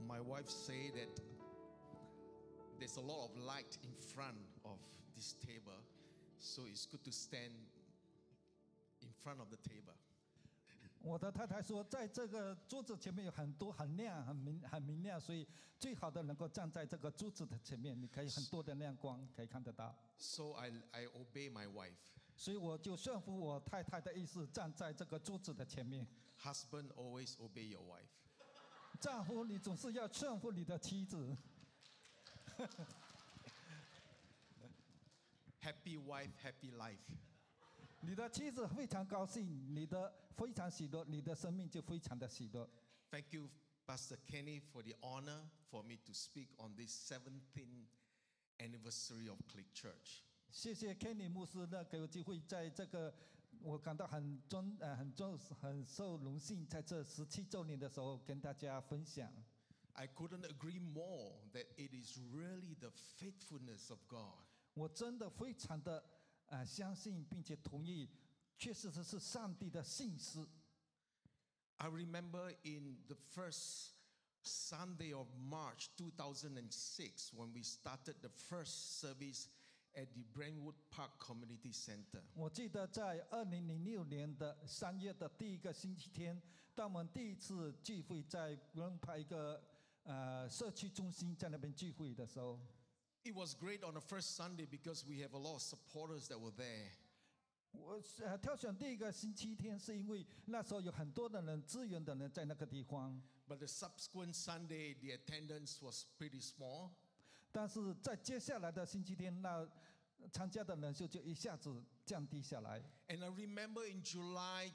my wife say that there's a lot of light in front of this table, so it's good to stand in front of the table. 我的太太说，在这个桌子前面有很多很亮、很明亮，所以最好的能够站在这个桌子的前面，你可以很多的亮光可以看得到。 So I obey my wife. 所以我就顺服我太太的意思，站在这个桌子的前面。 Husband, always obey your wife. 丈夫，你总是要顺服你的妻子。 Happy wife, happy life. 你的妻子非常高兴，你的非常喜乐，你的生命就非常的喜乐。 Thank you, Pastor Kenny, for the honor for me to speak on this 17th anniversary of Click Church. 谢谢 Kenny 牧师呢，给我机会在这个，我感到很受荣幸，在这17周年的时候跟大家分享。 I couldn't agree more that it is really the faithfulness of God. 我真的非常的相信并且同意，确实是上帝的信实。 I remember in the first Sunday of March 2006 when we started the first service at the Brentwood Park Community Center. 我记得在2006年的3月的第一个星期天，当我们第一次聚会在 Brentwood Park 一个社区中心，在那边聚会的时候。 It was great on the first Sunday because we have a lot of supporters that were there. 我挑选第一个星期天，是因为那时候有很多的人支援的人在那个地方。 But the subsequent Sunday, the attendance was pretty small. 但是在接下来的星期天，那参加的人数就一下子降低下来。 And I remember in July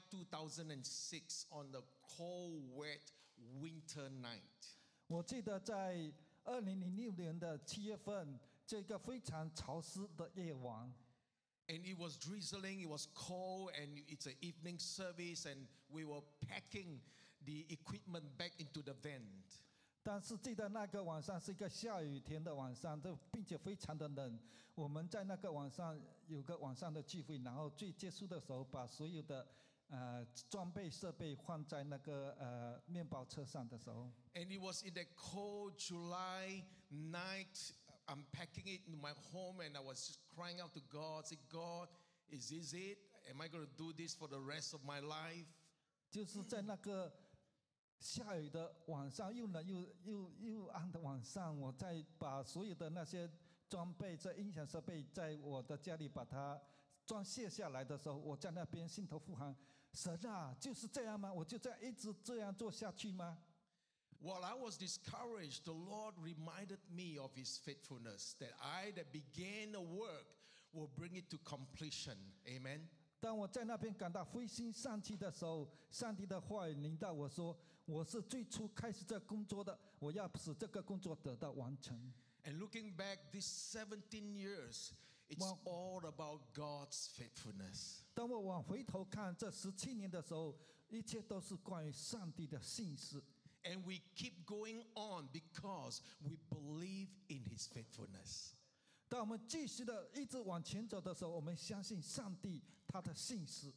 2006 on the cold, wet winter night. 我记得在2006年的7月份，这个非常潮湿的夜晚。 And it was drizzling, it was cold, and it's an evening service, and we were packing the equipment back into the van. 但是记得那个晚上是一个下雨天的晚上，并且非常的冷。我们在那个晚上有个晚上的聚会，然后最结束的时候，把所有的装备设备放在那个面包车上的时候。 And it was in that cold July night, I'm packing it in my home, and I was just crying out to God, say, God, is this it? Am I going to do this for the rest of my life? 就是在那个下雨的晚上，又冷又暗的晚上，我在把所有的那些装备、这音响设备，在我的家里把它装卸下来的时候，我在那边心头呼喊：神啊，就是这样吗？我就这样一直这样做下去吗？ While I was discouraged, the Lord reminded me of His faithfulness, that I that began a work will bring it to completion. Amen. 当我在那边感到灰心丧气的时候，上帝的话语临到我说：“我是最初开始这工作的，我要使这个工作得到完成。” And looking back these 17 years, it's all about God's faithfulness. 当我往回头看这17年的时候，一切都是关于上帝的信实。 And we keep going on because we believe in His faithfulness. 当我们继续的一直往前走的时候，我们相信上帝他的信实。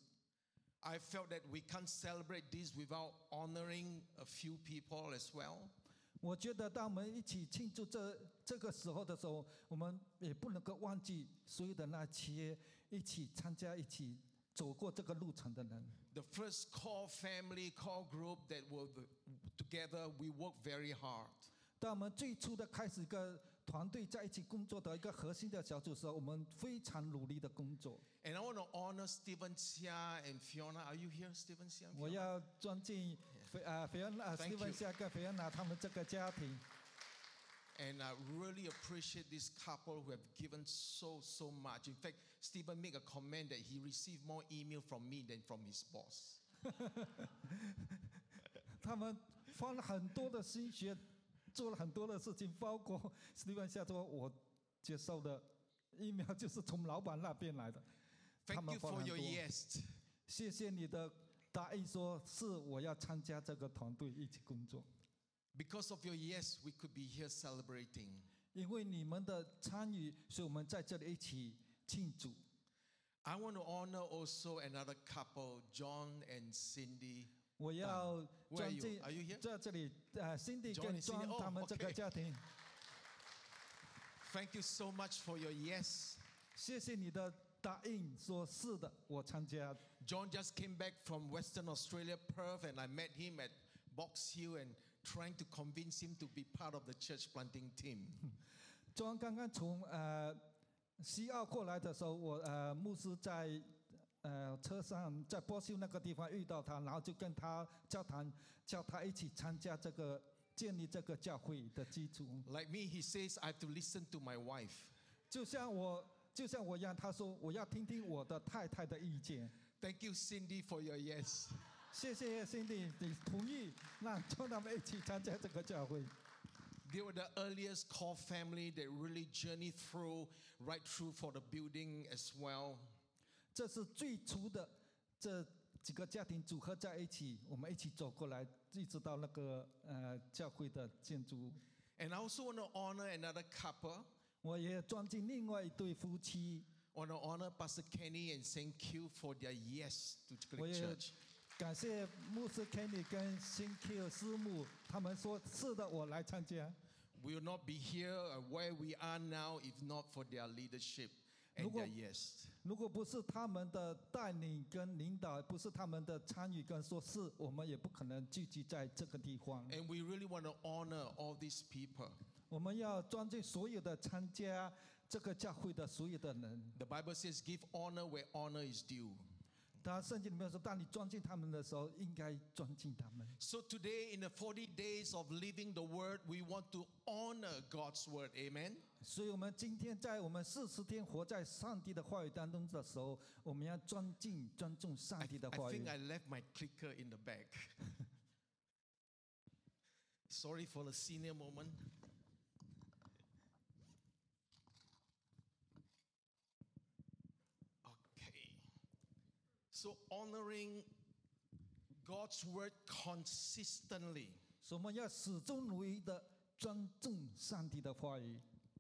I felt that we can't celebrate this without honoring a few people as well. 我觉得当我们一起庆祝这个时候的时候，我们也不能够忘记所有的那些一起参加、一起走过这个路程的人。 The first core family, core group that were together, we worked very hard. 当我们最初的开始一个团队在一起工作的一个核心的小组的时候，我们非常努力的工作。 And I want to honor Stephen Xia and Fiona. Are you here, Stephen Xia? 我要尊敬Steven 夏跟菲恩娜他们这个家庭。 And I really appreciate this couple who have given so much. In fact, Stephen made a comment that he received more email from me than from his boss. 他们花了很多的心血，做了很多的事情，包括 Steven 夏说，我接受的 email 就是从老板那边来的。 Thank you for your yes. 谢谢你的答应，说是我要参加这个团队一起工作。 Because of your yes, we could be here celebrating. 因为你们的参与，所以我们在这里一起庆祝。 I want to honor also another couple, John and Cindy. 我要 Where are 专 you? 进 Are you here? 在这里，Cindy John 跟 and Cindy. John Oh, 他们这个 okay. 家庭， Thank you so much for your yes. 谢谢你的答应，说是的，我参加。 John just came back from Western Australia, Perth, and I met him at Box Hill and trying to convince him to be part of the church planting team. John 刚刚从西澳过来的时候，我牧师在车上在波修那个地方遇到他，然后就跟他交谈，叫他一起参加这个建立这个教会的基础。 Like me, he says, I have to listen to my wife. 就像我一样，他说我要听听我的太太的意见。 Thank you, Cindy, for your yes. 谢谢 Cindy，你同意让John他们一起参加这个教会。 They were the earliest core family that really journeyed right through for the building as well. 这是最初的这几个家庭组合在一起，我们一起走过来，一直到那个教会的建筑。 And I also want to honor another couple. 我也尊敬另外一对夫妻， I want to honor Pastor Kenny and Saint Q for their yes to 我 Click 也 Church. 感谢牧师 Kenny 跟新 Q 师母，他们说是的，我来参加。 We will not be here where we are now if not for their leadership and 如果- their yes. 如果不是他们的带领跟领导，不是他们的参与跟说是，我们也不可能聚集在这个地方。 And we really want to honor all these people. 我们要尊敬所有的参加这个教会的所有的人。 The Bible says, give honor where honor is due. 他圣经里面说，当你尊敬他们的时候，应该尊敬他们。 So today, in the 40 days of living the word, we want to honor God's word. Amen. 所以，我们今天在我们40天活在上帝的话语当中的时候，我们要尊重上 I 帝的 I 话 think 语。 I left my clicker in the back. Sorry for the senior moment. Okay. So honoring God's word consistently. 所以我们要始终如一的尊重上帝的话语。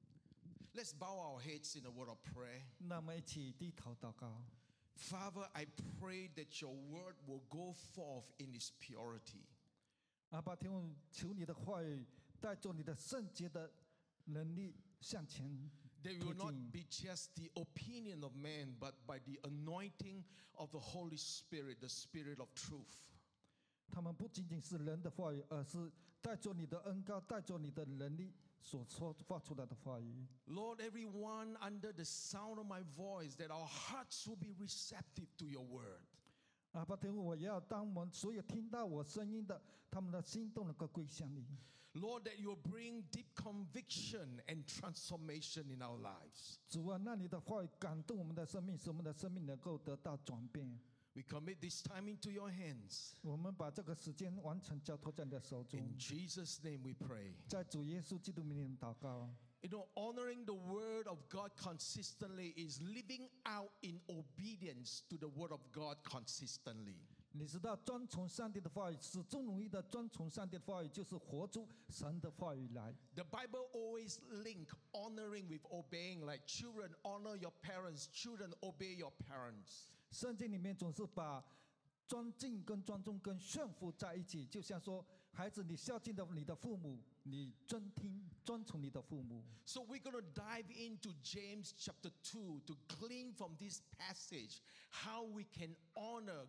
Let's bow our heads in a word of prayer. 那么一起低头祷告。 Father, I pray that your word will go forth in its purity. 阿爸天父，求你的话语带着你的圣洁的能力向前 They 推 will not 进。 be just the opinion of man, but by the anointing of the Holy Spirit, the Spirit of truth. 他们不仅仅是人的话语，而是带着你的恩膏，带着你的能力所说发出来的话语。 Lord, everyone under the sound of my voice, that our hearts will be receptive to your word. 阿爸天父，我要当我们所有听到我声音的，他们的心都能够归向你。 Lord, that you will bring deep conviction and transformation in our lives. 主啊，让你的话语感动我们的生命，使我们的生命能够得到转变。 We commit this time into your hands. 我们把这个时间完全交托在你的手中 In，Jesus' name we pray. 在主耶稣基督名里祷告。 You know, honoring the word of God consistently is living out in obedience to the word of God consistently. 你知道，遵从上帝的话语，始终如一的遵从上帝的话语，就是活出神的话语来。 The Bible always link honoring with obeying, like children honor your parents, children obey your parents. 圣经里面总是把尊敬跟尊重跟驯服在一起，就像说，孩子，你孝敬的你的父母，你遵从你的父母。 So we're going to dive into James chapter 2 to glean from this passage how we can honor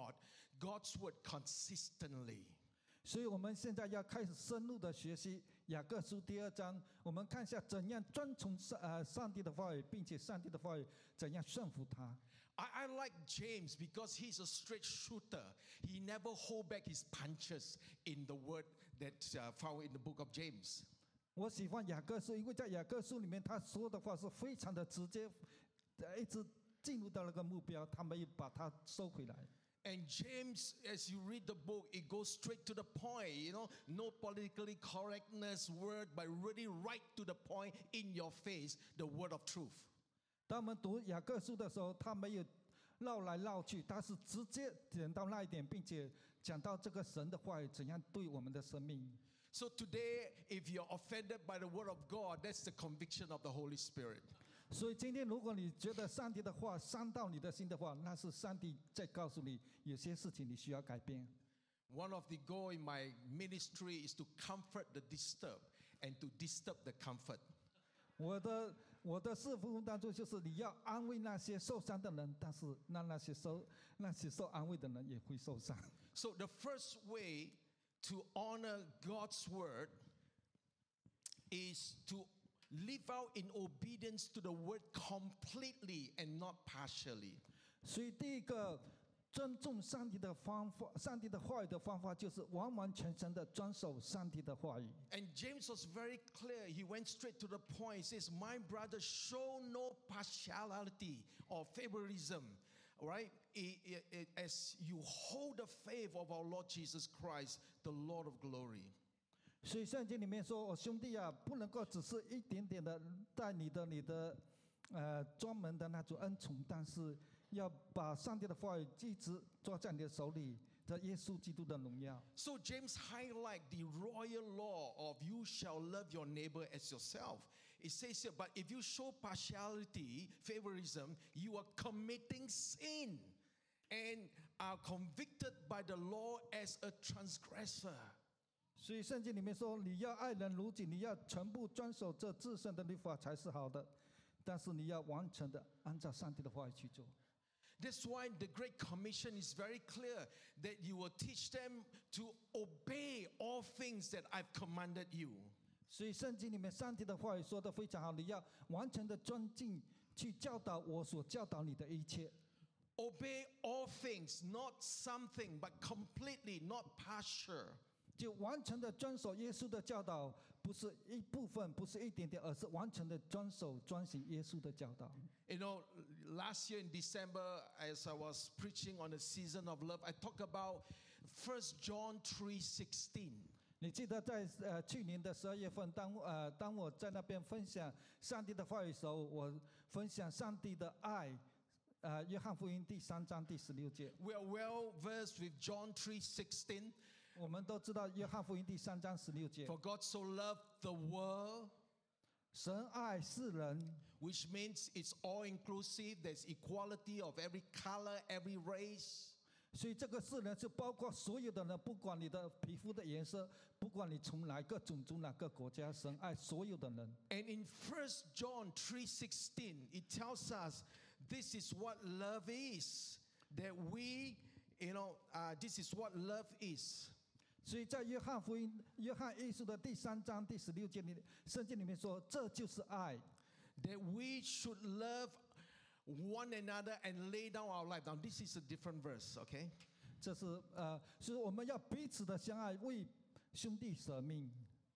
God's word consistently. 所以我们现在要开始深入的学习雅各书第2章，我们看一下怎样遵从上帝的话语，并且上帝的话语怎样驯服他。 I like James because he's a straight shooter. He never hold back his punches in the word that found in the book of James. 我喜欢雅各书，因为在雅各书里面他说的话是非常的直接，一直进入到那个目标，他没有把它收回来。 And James, as you read the book, it goes straight to the point, you know, no politically correctness word, but really right to the point in your face, the word of truth. 当我们读雅各书的时候，他没有绕来绕去，他是直接点到那一点，并且讲到这个神的话语怎样对我们的生命。 So today, if you're offended by the word of God, that's the conviction of the Holy Spirit. 所以今天，如果你觉得上帝的话伤到你的心的话，那是上帝在告诉你，有些事情你需要改变。 One of the goal in my ministry is to comfort the disturbed and to disturb the comfort. 我的侍奉当中，就是你要安慰那些受伤的人，但是让那些受安慰的人也会受伤。 So the first way to honor God's word is to live out in obedience to the word completely and not partially. 所以第一个尊重上帝的方法，上帝的话语的方法就是完完全全的遵守上帝的话语。 And James was very clear. He went straight to the point. He says, "My brother, show no partiality or favoritism, right? As you hold the faith of our Lord Jesus Christ, the Lord of glory." 所以圣经里面说，我兄弟啊，不能够只是一点点的带你的专门的那种恩宠，但是要把上帝的话语一直抓在你的手里，的耶稣基督的荣耀。 So James highlight the royal law of you shall love your neighbor as yourself. It says here, but if you show partiality, favoritism, you are committing sin and are convicted by the law as a transgressor. 所以圣经里面说，你要爱人如己，你要全部遵守这至圣的律法才是好的，但是你要完全的按照上帝的话语去做。 That's why the Great Commission is very clear that you will teach them to obey all things that I've commanded you. 所以圣经里面上帝的话语说得非常好，你要完全的尊敬，去教导我所教导你的一切。 Obey all things, not something, but completely, not partial. 就完全的遵守耶稣的教导，不是一部分，不是一点点，而是完全的遵守、遵行耶稣的教导。 You know, last year in December, as I was preaching on the season of love, I talked about 1 John 3:16. 你记得在去年的12月份，当我在那边分享上帝的话语的时候，我分享上帝的爱。约翰福音第3章第16节。 We are well versed with John 3:16. 我们都知道约翰福音第3章16节。 For God so loved the world, 神爱世人。 which means it's all inclusive. There's equality of every color, every race. 所以这个世人是包括所有的人，不管你的皮肤的颜色，不管你从哪个种族、哪个国家，神爱所有的人。 And in 1 John 3:16, it tells us this is what love is. That we, this is what love is. 所以在约翰福音、约翰一书的第3章第16节里，圣经里面说，这就是爱。 That we should love one another and lay down our life. Now, this is a different verse, okay? 这是所以我们要彼此的相爱，为兄弟舍命。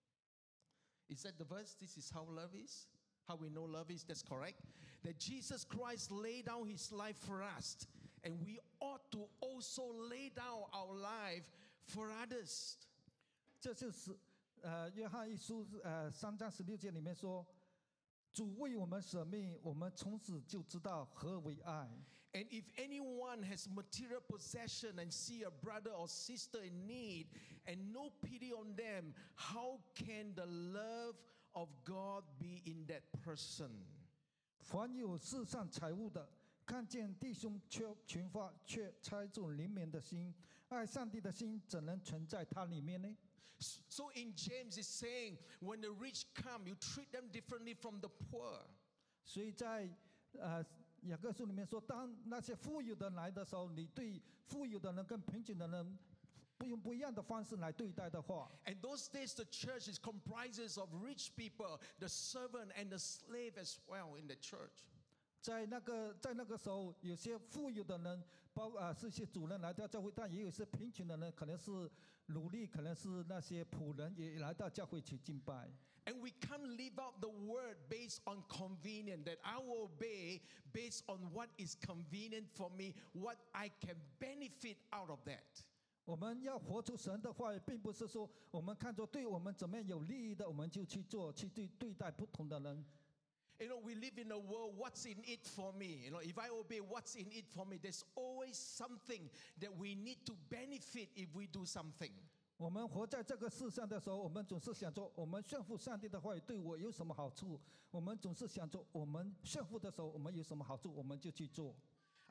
Is that the verse? This is how love is? How we know love is? That's correct. That Jesus Christ laid down his life for us, and we ought to also lay down our life for others. 这就是约翰一书3章16节里面说，主为我们舍命，我们从此就知道何为爱。 And if anyone has material possession and see a brother or sister in need and no pity on them, how can the love of God be in that person? 凡有世上财物的，看见弟兄缺乏，却猜中灵敏的心，爱上帝的心怎能存在他里面呢？ So in James it's saying, when the rich come, you treat them differently from the poor. 所以在雅各书里面说，当那些富有的来的时候，你对富有的人跟贫穷的人用不一样的方式来对待的话。 And those days the church is comprises of rich people, the servant and the slave as well in the church. 在那个时候，有些富有的人，是一些主人来到教会，但也有一些贫穷的人，可能是奴隶，可能是那些仆人，也来到教会去敬拜。 And we can't live out the word based on convenience, that I will obey based on what is convenient for me, what I can benefit out of that. 我们要活出神的话语，并不是说我们看作对我们怎么样有利益的，我们就去做，去对待不同的人。 We live in a world, what's in it for me? If I obey, what's in it for me? There's always something that we need to benefit if we do something. 我们活在这个世上的时候，我们总是想着我们顺服上帝的话语对我有什么好处？我们总是想着我们顺服的时候，我们有什么好处，我们就去做。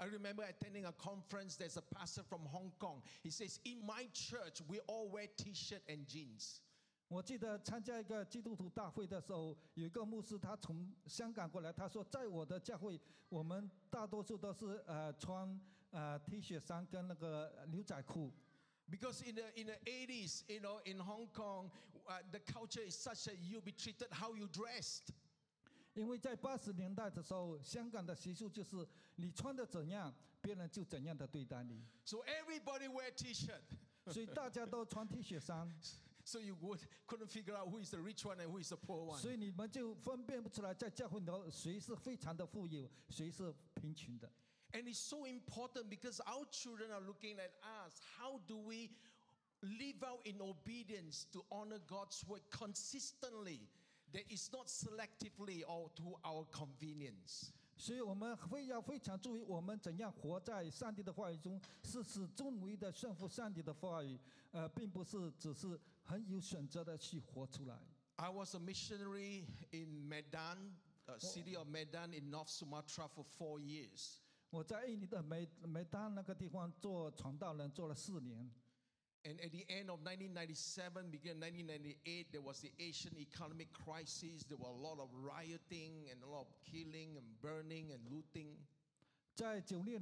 I remember attending a conference. There's a pastor from Hong Kong. He says, in my church, we all wear T-shirt and jeans. 我记得参加一个基督徒大会的时候，有一个牧师，他从香港过来，他说，在我的教会，我们大多数都是穿T 恤衫跟那个牛仔裤。 Because in the 80s, in Hong Kong, the culture is such that you'll be treated how you dressed. 因为在80年代的时候，香港的习俗就是你穿的怎样，别人就怎样的对待你。 So everybody wear T-shirt. 所以大家都穿 T 恤衫。 So you couldn't figure out who is the rich one and who is the poor one. 所以你们就分辨不出来，在教会里头谁是非常的富有，谁是贫穷的。 And it's so important because our children are looking at us. How do we live out in obedience to honor God's word consistently? That is not selectively or to our convenience. 所以我们要非常注意，我们怎样活在上帝的话语中，是始终如一的顺服上帝的话语，并不是只是很有选择的去活出来。 I was a missionary in Medan, city of Medan in North Sumatra for 4 years. 我在印尼的梅丹那个地方做传道人，做了4年。 And at the end of 1997, beginning 1998, there was the Asian economic crisis. There were a lot of rioting and a lot of killing and burning and looting. 在1996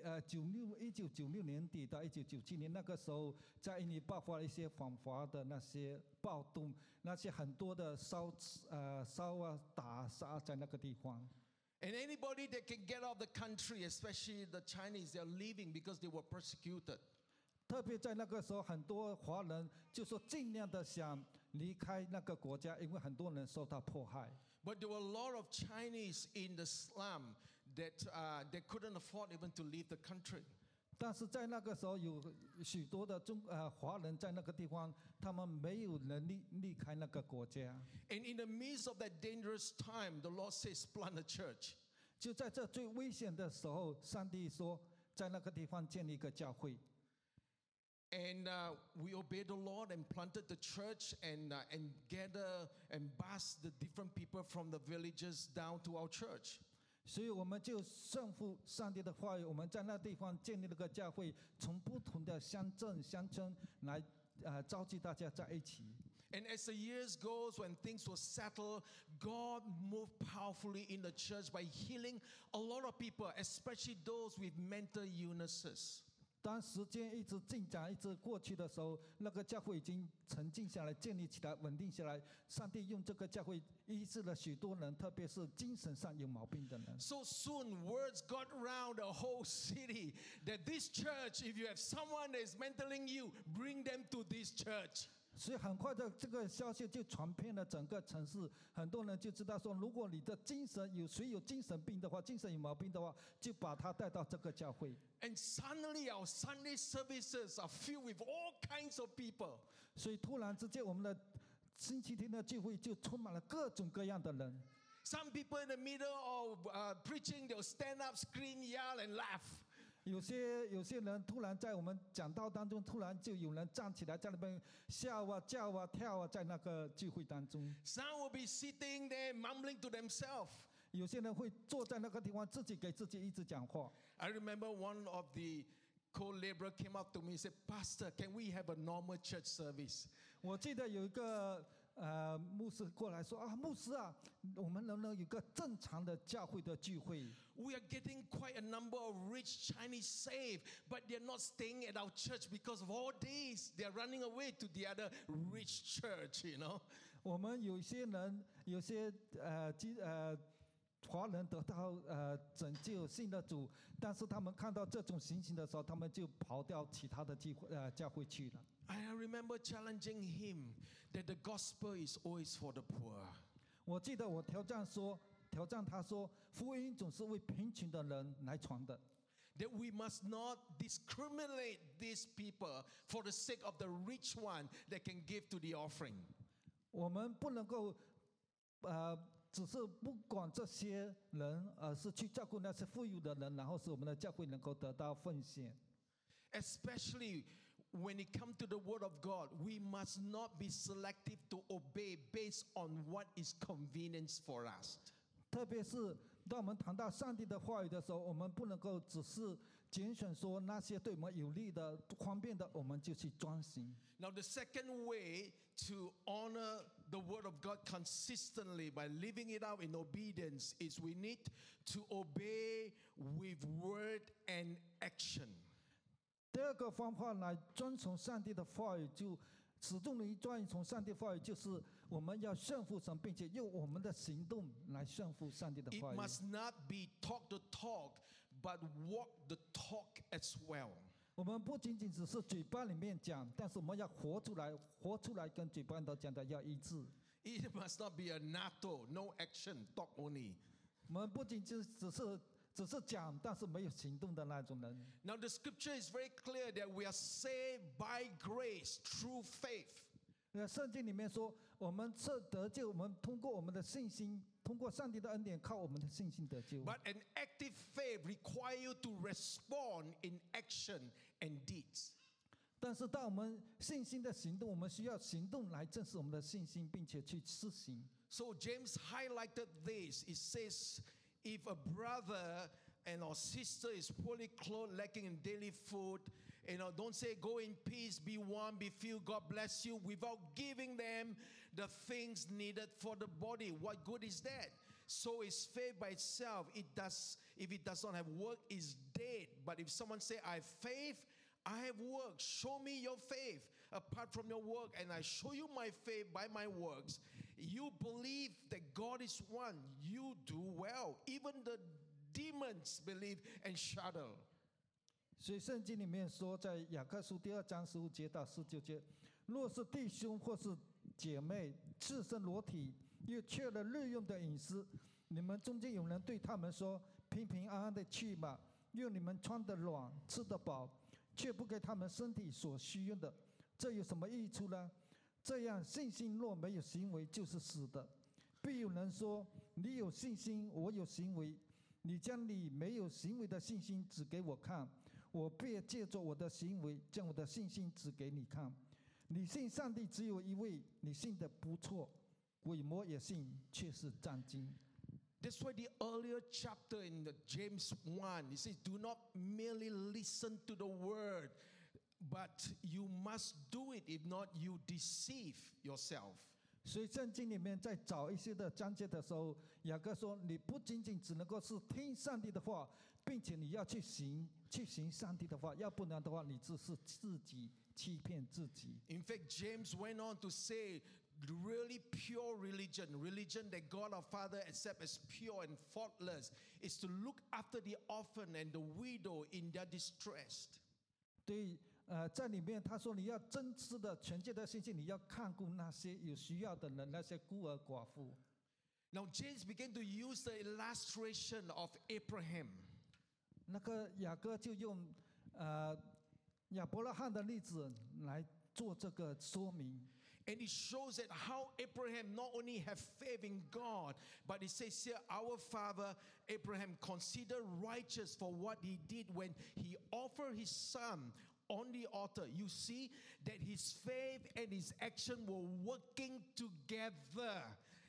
年底到1997年那个时候，在印尼爆发了一些反华的那些暴动，那些很多的烧打杀在那个地方。 And anybody that can get out of the country, especially the Chinese, they are leaving because they were persecuted. 特别在那个时候，很多华人就说尽量的想离开那个国家，因为很多人受到迫害。 But there were a lot of Chinese in the slum that they couldn't afford even to leave the country. 但是在那个时候，有许多的华人在那个地方，他们没有能力离开那个国家。 And in the midst of that dangerous time, the Lord says, plant a church. 就在这最危险的时候，上帝说，在那个地方建立一个教会。 And we obeyed the Lord and planted the church and gather and bus the different people from the villages down to our church. 所以我们就顺服上帝的话语，我们在那地方建立了个教会，从不同的乡镇、乡村来召集大家在一起。 And as the years goes, when things were settled, God moved powerfully in the church by healing a lot of people, especially those with mental illnesses. 当时间一直进展，一直过去的时候，那个教会已经沉静下来，建立起来，稳定下来。上帝用这个教会医治了许多人，特别是精神上有毛病的人。 So soon, words got around the whole city that this church, if you have someone that is mentally ill, bring them to this church. 所以很快的这个消息就传遍了整个城市，很多人就知道说，如果你的精神谁有精神病的话，精神有毛病的话，就把他带到这个教会。 And suddenly our Sunday services are filled with all kinds of people. 所以突然之间，我们的星期天的聚会就充满了各种各样的人。 Some people in the middle of preaching, they'll stand up, scream, yell, and laugh. 有些人突然在我们讲道当中，突然就有人站起来在那边笑啊、叫啊、跳啊，在那个聚会当中。 Some will be sitting there mumbling to themselves. 有些人会坐在那个地方，自己给自己一直讲话。 I remember one of the co-laborer came up to me and said, Pastor, can we have a normal church service? 我记得有一个牧师过来说啊，牧师啊，我们能不能有个正常的教会的聚会？ We are getting quite a number of rich Chinese saved, but they're not staying at our church because of all this. They're running away to the other rich church, you know. 我们有些人，有些华人得到拯救信的主，但是他们看到这种情形的时候，他们就跑到其他的教会去了。 I remember challenging him that the gospel is always for the poor. 我记得我挑战他说，福音总是为贫穷的人来传的。 That we must not discriminate these people for the sake of the rich one that can give to the offering. 我们不能够只是不管这些人，而是去照顾那些富有的人，然后使我们的教会能够得到奉献。 Especially when it comes to the word of God, we must not be selective to obey based on what is convenience for us. 特别是当我们谈到上帝的话语的时候，我们不能够只是拣选说那些对我们有利的、方便的，我们就去专行。 Now, the second way to honor the Word of God consistently by living it out in obedience is we need to obey with word and action. 第二个方法来遵从上帝的话语，就始终的专从上帝话语，就是我们要顺服神，并且用我们的行动来顺服上帝的 It 话语。 must not be talk the talk, but walk the talk as well. 我们不仅仅只是嘴巴里面讲，但是我们要活出来，活出来跟嘴巴里头讲的要一致。 It must not be a NATO, no action, talk only. 我们不仅仅只是讲，但是没有行动的那种人。 Now, the scripture is very clear that we are saved by grace through faith. 圣经里面说，我们是得救，我们通过我们的信心，通过上帝的恩典，靠我们的信心得救。 But an active faith requires you to respond in action and deeds. 但是当我们信心的行动，我们需要行动来证实我们的信心，并且去施行。 So James highlighted this. It says, if a brother and or sister is poorly clothed, lacking in daily food, don't say, go in peace, be warm, be filled, God bless you, without giving them the things needed for the body. What good is that? So is faith by itself. If it does not have work, is dead. But if someone say, I have faith, I have work. Show me your faith apart from your work, and I show you my faith by my works. You believe that God is one. You do well. Even the demons believe and shudder. 所以圣经里面说，在雅各书2章15节到19节，若是弟兄或是姐妹赤身裸体，又缺了日用的饮食，你们中间有人对他们说：“平平安安的去吧，用你们穿得暖，吃得饱，却不给他们身体所需用的，这有什么益处呢？这样信心若没有行为，就是死的。必有人说：你有信心，我有行为。你将你没有行为的信心指给我看，我便借着我的行为，将我的信心指给你看。你信上帝只有一位，你信得不错，鬼魔也信，却是战惊。” That's why the earlier chapter in the James 1, it says, do not merely listen to the word, but you must do it. If not, you deceive yourself. 所以圣经里面在找一些的章节的时候，雅各说：“你不仅仅只能够是听上帝的话，并且你要去行上帝的话，要不然的话，你只是自己欺骗自己。” In fact, James went on to say, really pure religion that God our Father accepts as pure and faultless, is to look after the orphan and the widow in their distress. 对，在里面他说，你要真实的全界的信心，你要看顾那些有需要的人，那些孤儿寡妇。 Now James began to use the illustration of Abraham. 那个雅各就用亚伯拉罕的例子来做这个说明。 And it shows that how Abraham not only have faith in God, but it says here, our father Abraham considered righteous for what he did when he offered his son on the altar. You see that his faith and his action were working together.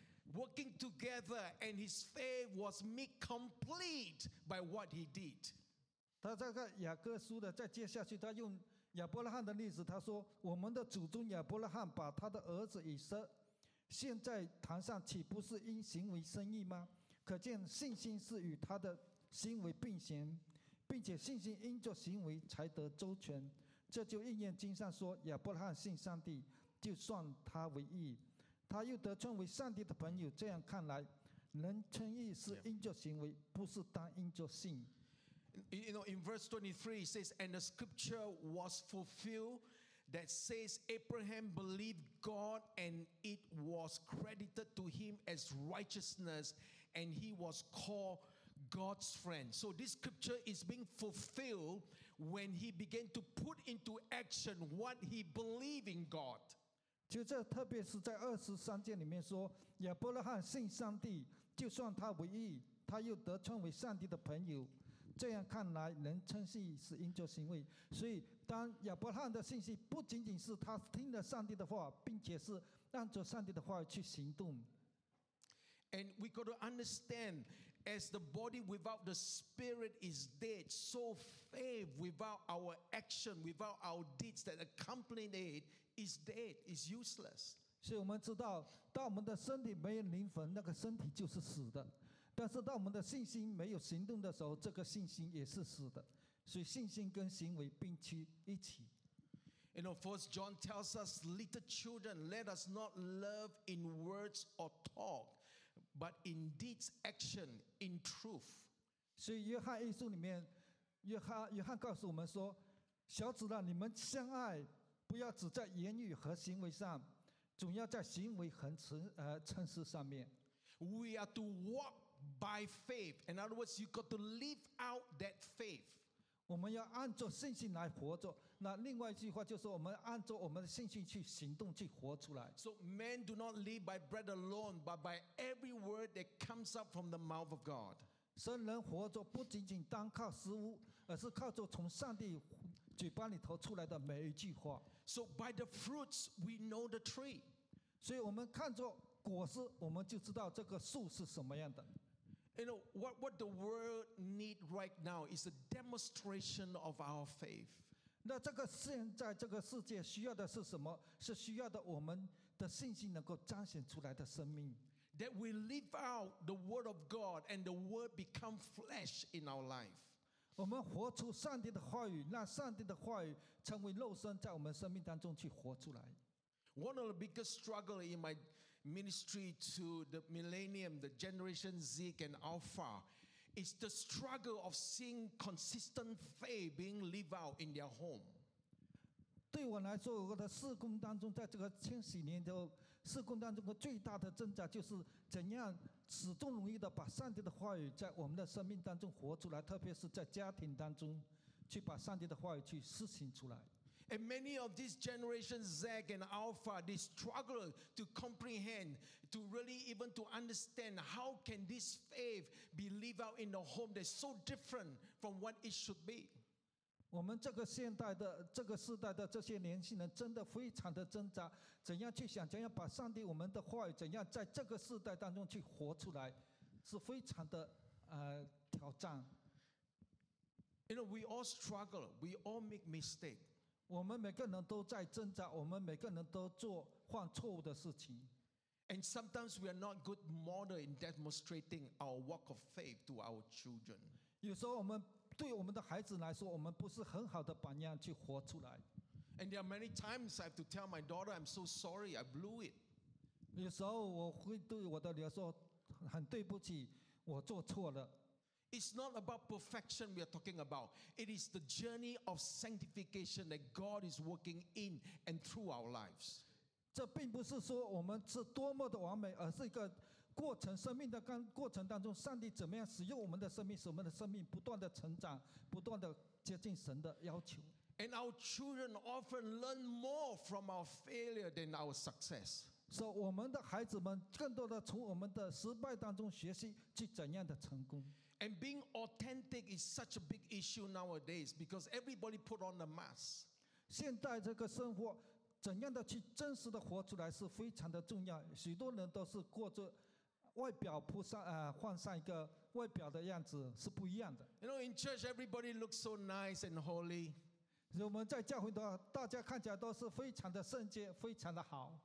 And his faith was made complete by what he did. 他这个雅各书的再接下去，他用亚伯拉罕的例子，他说：“我们的祖宗亚伯拉罕把他的儿子以撒献在坛上，岂不是因行为生义吗？可见信心是与他的行为并行，并且信心因着行为才得周全。这就应验经上说：亚伯拉罕信上帝，就算他为义，他又得称为上帝的朋友。这样看来，人称义是因着行为，不是单因着信。” In verse 23, it says, and the scripture was fulfilled that says, Abraham believed God and it was credited to him as righteousness, and he was called God's friend. So this scripture is being fulfilled when he began to put into action what he believed in God. 就这，特别是在23节里面说，亚伯拉罕信上帝，就算他为义，他又得称为上帝的朋友。这样看来，人称义是因着行为。所以，当亚伯拉罕的信息不仅仅是他听了上帝的话，并且是按照上帝的话去行动。 And we got to understand, As the body without the spirit is dead, so faith without our action, without our deeds that accompany it is dead, is useless. 所以我们知道，当我们的身体没有灵魂，那个身体就是死的；但是当我们的信心没有行动的时候，这个信心也是死的。所以信心跟行为并驱一起。 You know, First John tells us, little children, let us not love in words or talk, but in deeds, action, in truth. 所以约翰一书里面，约翰告诉我们说：“小子啊，你们相爱，不要只在言语和行为上，总要在行为和诚实上面。” We are to walk by faith. In other words, you got to live out that faith. 我们要按照信心来活着。那另外一句话就是，我们按照我们的信心去行动，去活出来。 So men do not live by bread alone, but by every word that comes up from the mouth of God. 生人活着不仅仅单靠食物，而是靠着从上帝嘴巴里头出来的每一句话。 So by the fruits we know the tree. 所以我们看着果实，我们就知道这个树是什么样的。 You know, what the world need right now is a demonstration of our faith. 那这个现在这个世界需要的是什么？是需要的我们的信心能够彰显出来的生命。 That we live out the word of God and the word become flesh in our life. 我们活出上帝的话语，让上帝的话语成为肉身，在我们生命当中去活出来。 One of the biggest struggle in my ministry to the millennium, the generation Z and Alpha, is the struggle of seeing consistent faith being lived out in their home. 对我来说，我的事工当中，在这个千禧年的事工当中的最大的挣扎，就是怎样始终如一的把上帝的话语在我们的生命当中活出来，特别是在家庭当中，去把上帝的话语去施行出来。 And many of these generations Z and Alpha, they struggle to comprehend, to really even to understand how can this faith be lived out in the home that's so different from what it should be. 我们这个现代的这个时代的这些年轻人，真的非常的挣扎，怎样去想，怎样把上帝我们的话语，怎样在这个时代当中去活出来，是非常的挑战。 You know, we all struggle, we all make mistakes. 我们每个人都在挣扎，我们每个人都犯错误的事情。 And sometimes we are not good model in demonstrating our walk of faith to our children. 有时候我们对我们的孩子来说，我们不是很好的榜样去活出来。 And there are many times I have to tell my daughter, I'm so sorry, I blew it. 有时候我会对我的女儿说，很对不起，我做错了。 It's not about perfection we are talking about. It is the journey of sanctification that God is working in and through our lives. 这并不是说我们是多么的完美，而是一个过程，生命的过程当中，上帝怎么样使用我们的生命，使我们的生命不断的成长，不断的接近神的要求。 And our children often learn more from our failure than our success. 所以我们的孩子们更多的从我们的失败当中学习，去怎样的成功。 And being authentic is such a big issue nowadays because everybody put on a mask. 现在这个生活，怎样的去真实的活出来是非常的重要。许多人都是过着外表换上一个外表的样子是不一样的。 You know, in church, everybody looks so nice and holy. 所以我们在教会的大家看起来都是非常的圣洁，非常的好。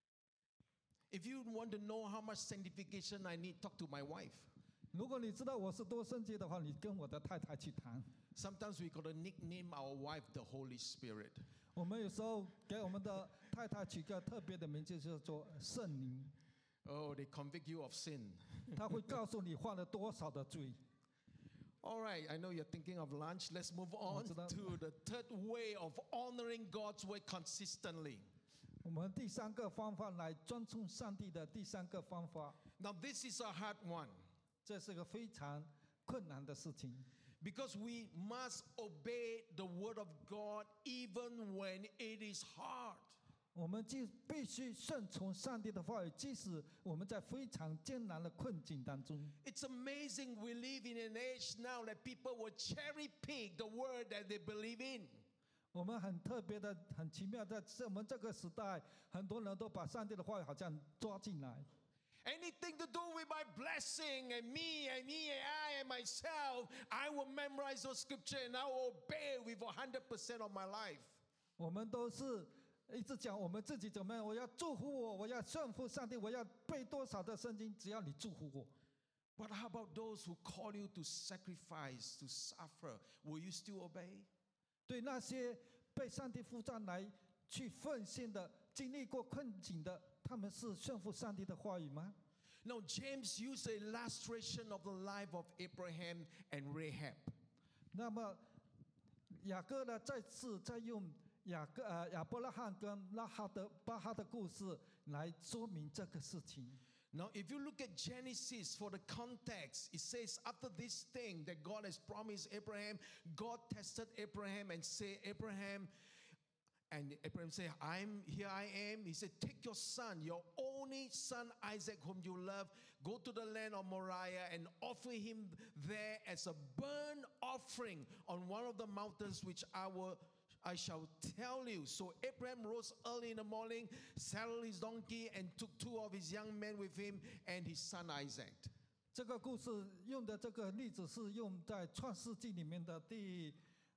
If you want to know how much sanctification I need, talk to my wife. 如果你知道我是多圣洁的话，你跟我的太太去谈。 Sometimes we got to nickname our wife the Holy Spirit. 我们有时候给我们的太太取个特别的名字，叫做圣灵。 Oh, they convict you of sin. 他会告诉你犯了多少的罪。 All right, I know you're thinking of lunch. Let's move on to the third way of honoring God's word consistently. 我们第三个方法来尊重上帝的第三个方法。 Now, this is a hard one. 这是个非常困难的事情。 Because we must obey the word of God even when it is hard. 我们必须顺从上帝的话语，即使我们在非常艰难的困境当中。 It's amazing we live in an age now that people will cherry pick the word that they believe in. 我们很特别的、很奇妙，在我们这个时代，很多人都把上帝的话语好像抓进来。 anything to do with my blessing and me and I and myself, I will memorize those scripture and I will obey with 100% of my life. 我们都是一直讲我们自己怎么样，我要祝福我，我要顺服上帝，我要背多少的圣经，只要你祝福我。 But how about those who call you to sacrifice, to suffer? Will you still obey? 对那些被上帝呼召来去奉献的、经历过困境的，他们是顺服上帝的话语吗？ Now, James used a illustration of the life of Abraham and Rahab. 那么雅各呢，再次再用亚伯拉罕跟巴哈的故事来说明这个事情。 Now, if you look at Genesis for the context, it says after this thing that God has promised Abraham, God tested Abraham and said, Abraham said, I am. He said, take your son, your only son Isaac, whom you love, go to the land of Moriah and offer him there as a burnt offering on one of the mountains which I shall tell you. So Abraham rose early in the morning, saddled his donkey, and took 2 of his young men with him and his son Isaac. 这个故事用的这个例子是用在创世纪里面的第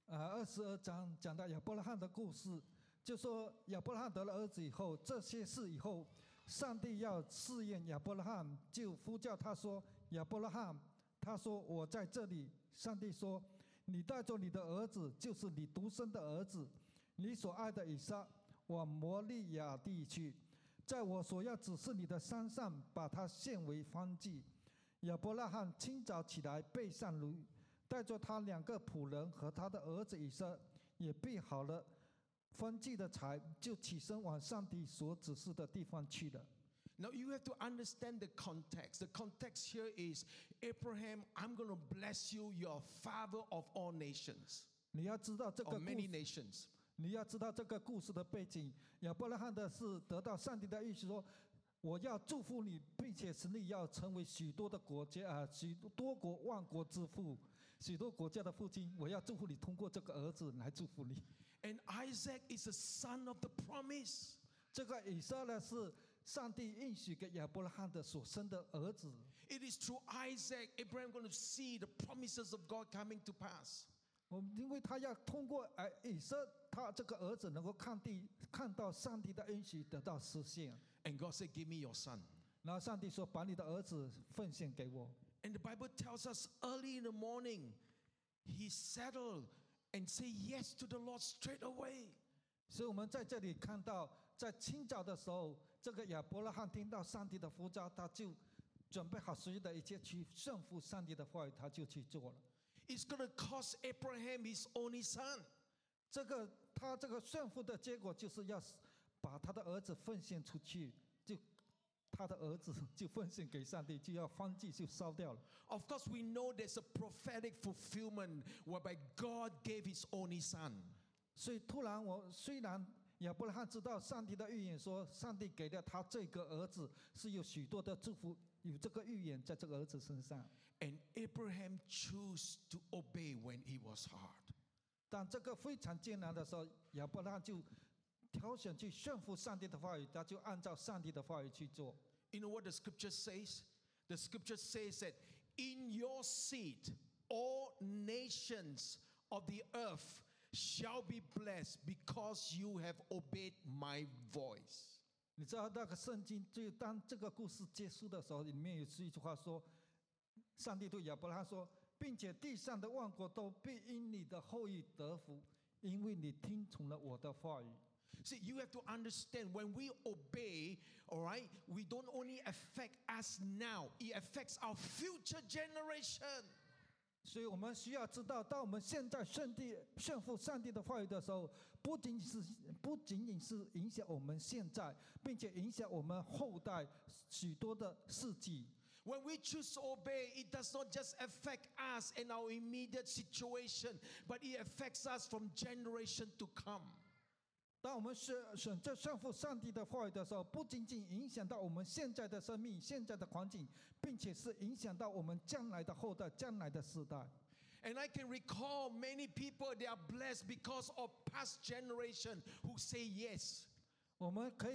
22章，讲到亚伯拉罕的故事。就说亚伯拉罕得了儿子以后，这些事以后，上帝要试验亚伯拉罕，就呼叫他说：“亚伯拉罕。”他说：“我在这里。”上帝说：“你带着你的儿子，就是你独生的儿子，你所爱的以撒，往摩利亚地去，在我所要指示你的山上，把他献为燔祭。”亚伯拉罕清早起来，备上驴，带着他2个仆人和他的儿子以撒，也备好了燔祭的柴，就起身往上帝所指示的地方去了。 Now you have to understand the context. The context here is, Abraham, I'm going to bless you, you're father of all nations, 你要知道这个 of 故 many 事， nations. 你要知道这个故事的背景。亚伯拉罕的是得到上帝的意思说，我要祝福你，并且使你要成为许多的国家许多国万国之父，许多国家的父亲。我要祝福你，通过这个儿子来祝福你。 And Isaac is the son of the promise. 这个以撒呢，是上帝应许给亚伯拉罕的所生的儿子。 It is through Isaac, Abraham going to see the promises of God coming to pass. 因为他要通过以撒，他这个儿子能够看到上帝的应许得到实现。 And God said, give me your son. 然后上帝说：“把你的儿子奉献给我。” And the Bible tells us early in the morning, he settled and said yes to the Lord straight away. 所以我们在这里看到，在清早的时候，这个亚伯拉罕听到上帝的呼召，他就准备好所有的一切去顺服上帝的话语，他就去做了。 It's going to cost Abraham his only son. 他这个顺服的结果，就是要把他的儿子奉献出去，就他的儿子就奉献给上帝，就要燔祭就烧掉了。 Of course, we know there's a prophetic fulfillment whereby God gave his only son. 所以虽然亚伯拉罕知道上帝的预言说，上帝给了他这个儿子是有许多的祝福，有这个预言在这个儿子身上。 And Abraham chose to obey when it was hard. 但这个非常艰难的时候，亚伯拉罕就挑选去顺服上帝的话语，他就按照上帝的话语去做。 You know what the scripture says? The scripture says that in your seed, all nations of the earth shall be blessed because you have obeyed my voice. 你知道那个圣经就当这个故事结束的时候，里面有一句话说，上帝对亚伯拉罕说，并且地上的万国都必因你的后裔得福，因为你听从了我的话语。 See, you have to understand when we obey, all right, we don't only affect us now, it affects our future generation. 所以我们需要知道，当我们现在顺服上帝的话语的时候，不仅仅是影响我们现在，并且影响我们后代许多的世纪。 When we choose to obey, it does not just affect us and our immediate situation, but it affects us from generation to come. 当我们选择顺服上帝的话语的时候，不仅仅影响到我们现在的生命、现在的环境，并且是影响到我们将来的后代、将来的世代。 And I can recall many people, they are blessed because of past generation who say yes. 我们可以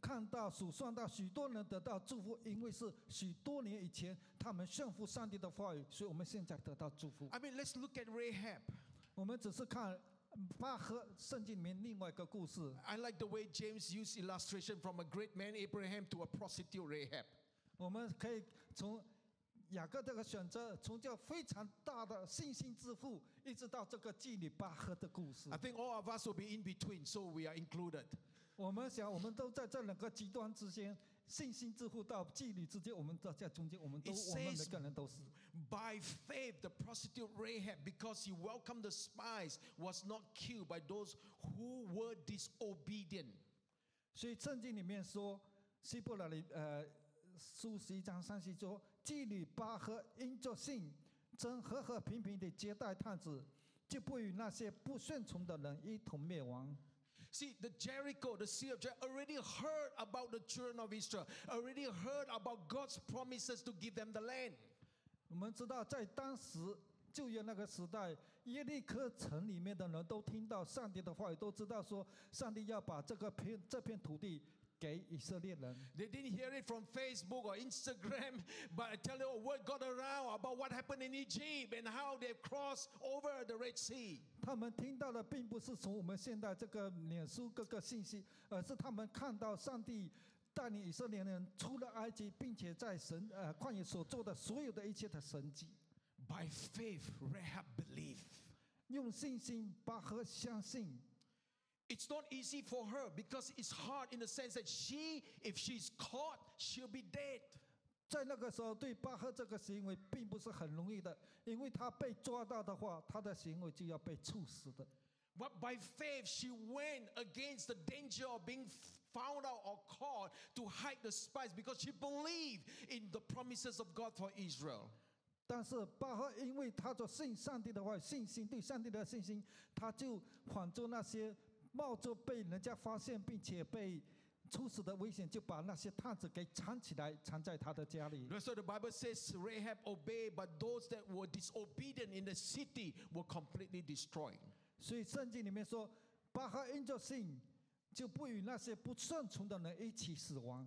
看到数算到许多人得到祝福，因为是许多年以前他们顺服上帝的话语，所以我们现在得到祝福。 I mean, let's look at Rahab. 我们只是看巴赫圣经里面另外一个故事。 I like the way James used illustration from a great man Abraham to a prostitute Rahab. 我们可以从雅各这个选择，从这非常大的信心之父，一直到这个妓女巴赫的故事 I。think all of us will be in between, so we are included. 我们想，我们都在这两个极端之间，信心之父到妓女之间，我们都在中间，我们 It 每 says 个人都是。 by faith, the prostitute Rahab, because he welcomed the spies, was not killed by those who were disobedient. 所以圣经里面说，希伯来书11章30说，妓女巴赫因着信，真和和平平地接待探子，就不与那些不顺从的人一同灭亡。 See, the Jericho, the sea of Jericho, already heard about the children of Israel, already heard about God's promises to give them the land. 我们知道，在当时旧约那个时代，耶利哥城里面的人都听到上帝的话语，都知道说，上帝要把这片土地给以色列人。 They didn't hear it from Facebook or Instagram, but I tell you, word got around about what happened in Egypt and how they crossed over the Red Sea. 他们听到的并不是从我们现在这个脸书各个信息，而是他们看到上帝带领以色列人出了埃及，并且在旷野所做的所有的一切的神迹。 By faith, Rahab believed. 用信心巴赫相信。 It's not easy for her because it's hard in the sense that if she's caught, she'll be dead. 在那个时候，对巴赫这个行为并不是很容易的，因为他被抓到的话，他的行为就要被处死的。 But by faith, she went against the danger of being found out or caught to hide the spies because she believed in the promises of God for Israel. 但是巴赫因为他所信上帝的话，信心对上帝的信心，他就缓住那些冒着被人家发现并且被处死的危险，就把那些探子给藏起来，藏在他的家里。 So the Bible says Rahab obeyed, but those that were disobedient in the city were completely destroyed. 所以圣经里面说，巴赫因着信，就不与那些不顺从的人一起死亡。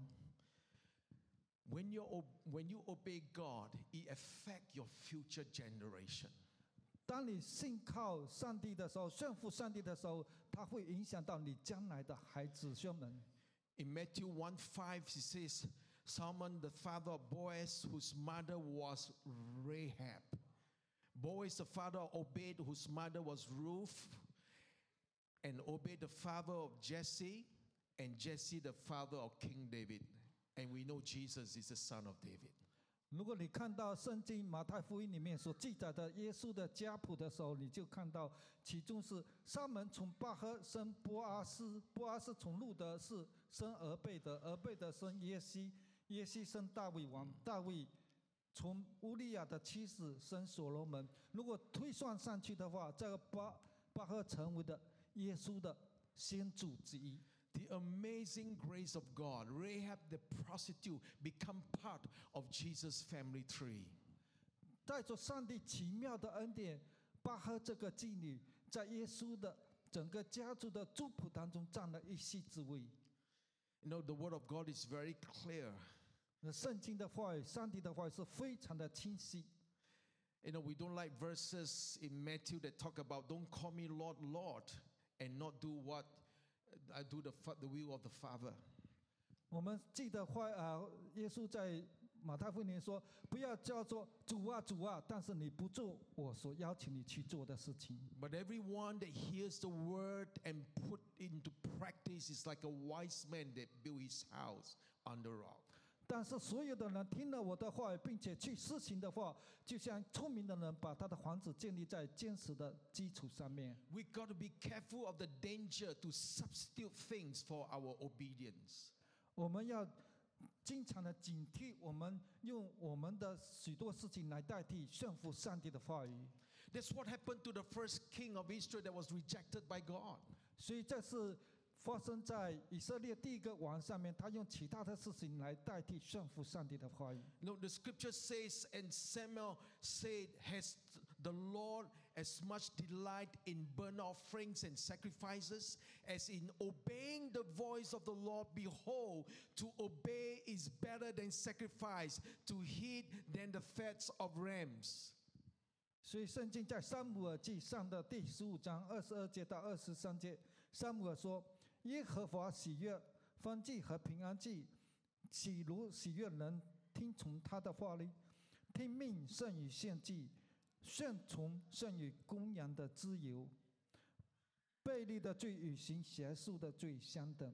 When you obey God, it affects your future generation. 当你信靠上帝的时候，顺服上帝的时候，它会影响到你将来的孩子孙们。 In Matthew 1:5, it says, Solomon, the father of Boaz, whose mother was Rahab. Boaz, the father of Obed, whose mother was Ruth, and Obed, the father of Jesse, and Jesse, the father of King David. And we know Jesus is the son of David. 如果你看到圣经马太福音里面所记载的耶稣的家谱的时候，你就看到其中是沙门从巴赫生波阿斯，波阿斯从路德氏生俄贝德，俄贝德生耶西，耶西生大卫王，大卫从乌利亚的妻子生所罗门。如果推算上去的话，这个巴赫成为了耶稣的先祖之一。 The amazing grace of God, Rahab the prostitute, become part of Jesus' family tree. 带着上帝奇妙的恩典，巴赫这个妓女在耶稣的整个家族的族谱当中占了一席之位。 You know, the word of God is very clear. 圣经的话语，上帝的话语是非常的清晰。 You know, we don't like verses in Matthew that talk about, don't call me Lord, Lord, and not do what I do the will of the Father. 我们记得耶稣在马太福音里说，不要叫做主啊主啊，但是你不做我所邀请你去做的事情。 But everyone that hears the word and put into practice is like a wise man that built his house on the rock. 但是所有的人听了我的话语，并且去施行的话，就像聪明的人把他的房子建立在坚实的基础上面。 We got to be careful of the danger to substitute things for our obedience. 我们要经常的警惕，我们用我们的许多事情来代替顺服上帝的话语。 That's what happened to the first king of Israel that was rejected by God. 所以这是发生在以色列第一个王上面，他用其他的事情来代替顺服上帝的话语。 No, the scripture says, and Samuel said, has the Lord as much delight in burnt offerings and sacrifices as in obeying the voice of the Lord. Behold, to obey is better than sacrifice, to heed than the fats of rams. 所以圣经在撒母耳记上的第15章22节到23节，撒母耳说：耶和华喜悦燔祭和平安祭，岂如喜悦人听从他的话呢？听命胜于献祭，顺从胜于公羊的脂油。悖逆的罪与行邪术的罪相等。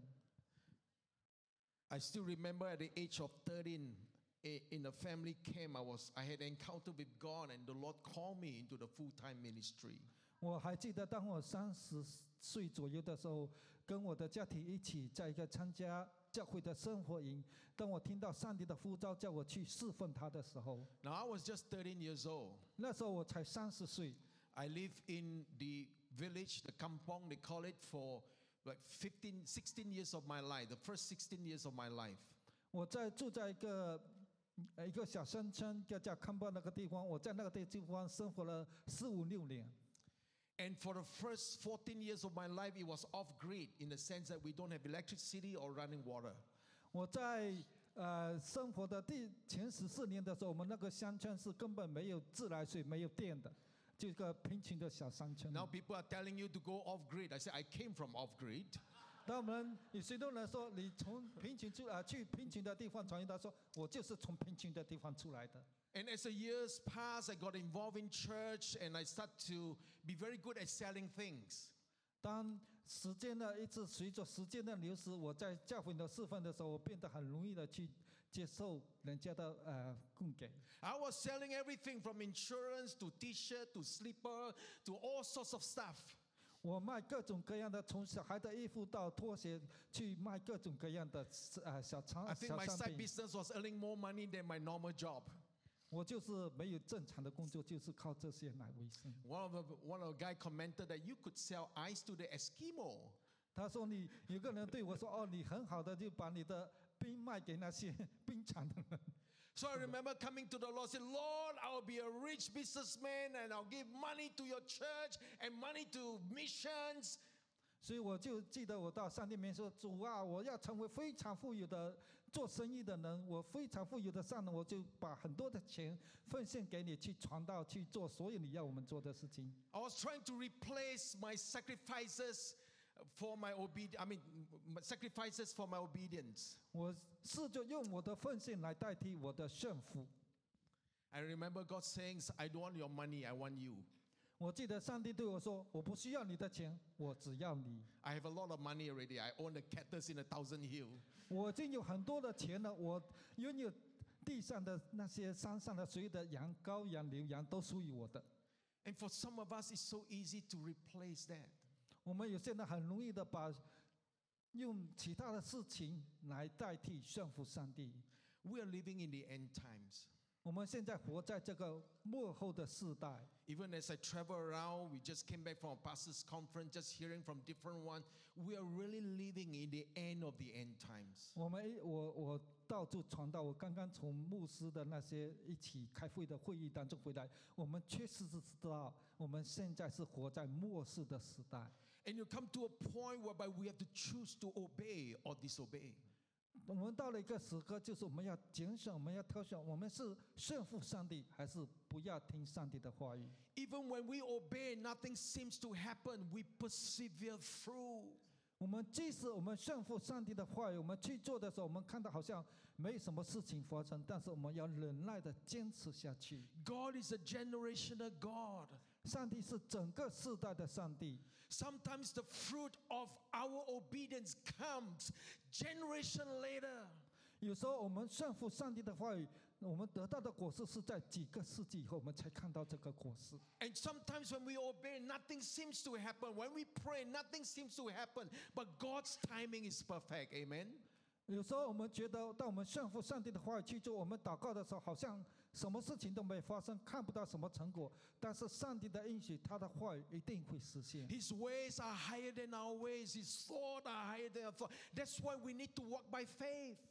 I still remember at the age of 13, in a family camp, I had encountered with God, and the Lord called me into the full-time ministry. 我还记得，当我30岁左右的时候，跟我的家庭一起在一个参加教会的生活营。当我听到上帝的呼召，叫我去侍奉他的时候， Now I was just 13 years old. 那时候我才30岁。 I lived in the village, the kampong, they call it, for like 16 years of my life, the first 16 years of my life. 我住在一个小山村，叫康巴那个地方。我在那个地方生活了15、16年。 And for the first 14 years of my life, it was off-grid in the sense that we don't have electricity or running water. 我在生活的前14年的时候，我们那个乡村是根本没有自来水、没有电的，就一个贫穷的小山村。 Now people are telling you to go off-grid. I say I came from off-grid. 当我们有许多人说你从贫穷去贫穷的地方传，他说我就是从贫穷的地方出来的。 And as the years passed, I got involved in church, and I started to be very good at selling things. 当时间呢一直随着时间的流逝，我在教会的侍奉的时候，我变得很容易的去接受人家的供给。 I was selling everything from insurance to T-shirt to slipper to all sorts of stuff. 我卖各种各样的，从小孩的衣服到拖鞋，去卖各种各样的小 I think my 商 side 品。 business was earning more money than my normal job. 我就是没有正常的工作，就是靠这些来为生。 One of the guy commented that you could sell ice to the Eskimo. 他说你有个人对我说：“哦，你很好的就把你的冰卖给那些冰场的人。” So I remember coming to the Lord, saying, Lord, I'll be a rich businessman and I'll give money to your church and money to missions. 所以我就记得我到上帝面前说：“主啊，我要成为非常富有的做生意的人，我非常富有的上人，我就把很多的钱奉献给你，去传道，去做所有你要我们做的事情。” I was trying to replace my sacrifices for my sacrifices for my obedience. 我试着用我的奉献来代替我的顺服。 I remember God saying, I don't want your money, I want you. 我记得上帝对我说：“我不需要你的钱，我只要你。” I have a lot of money already. I own the cattle in 1,000 hills. 我已经有很多的钱了，我拥有地上的那些山上的所有的羊、羔羊、牛羊都属于我的。 And for some of us, it's so easy to replace that. 我们有些人很容易的用其他的事情来代替顺服上帝。 We are living in the end times. 我们现在活在这个末后的世代。 Even as I travel around, we just came back from a pastor's conference, just hearing from different ones. We are really living in the end of the end times. 我到处传道，我刚刚从牧师的那些一起开会的会议当中回来，我们确实是知道，我们现在是活在末世的时代。 And you come to a point whereby we have to choose to obey or disobey. 我们到了一个时刻，就是我们要拣选，我们要挑选，我们是顺服上帝，还是不要听上帝的话语。 Even when we obey, nothing seems to happen. We persevere through. 我们即使我们顺服上帝的话语，我们去做的时候，我们看到好像没什么事情发生，但是我们要忍耐的坚持下去。 God is a generational God. 上帝是整个世代的上帝。 Sometimes the fruit of our obedience comes generation later. 有时候我们顺服上帝的话语，我们得到的果实是在几个世纪以后，我们才看到这个果实。 And sometimes when we obey, nothing seems to happen. When we pray, nothing seems to happen. But God's timing is perfect. Amen. 有时候我们觉得，当我们顺服上帝的话语去做，我们祷告的时候，好像什么事情都没发生，看不到什么成果。但是上帝的应许，他的话语一定会实现。 His ways are higher than our ways. His thoughts are higher than our thoughts. That's why we need to walk by faith.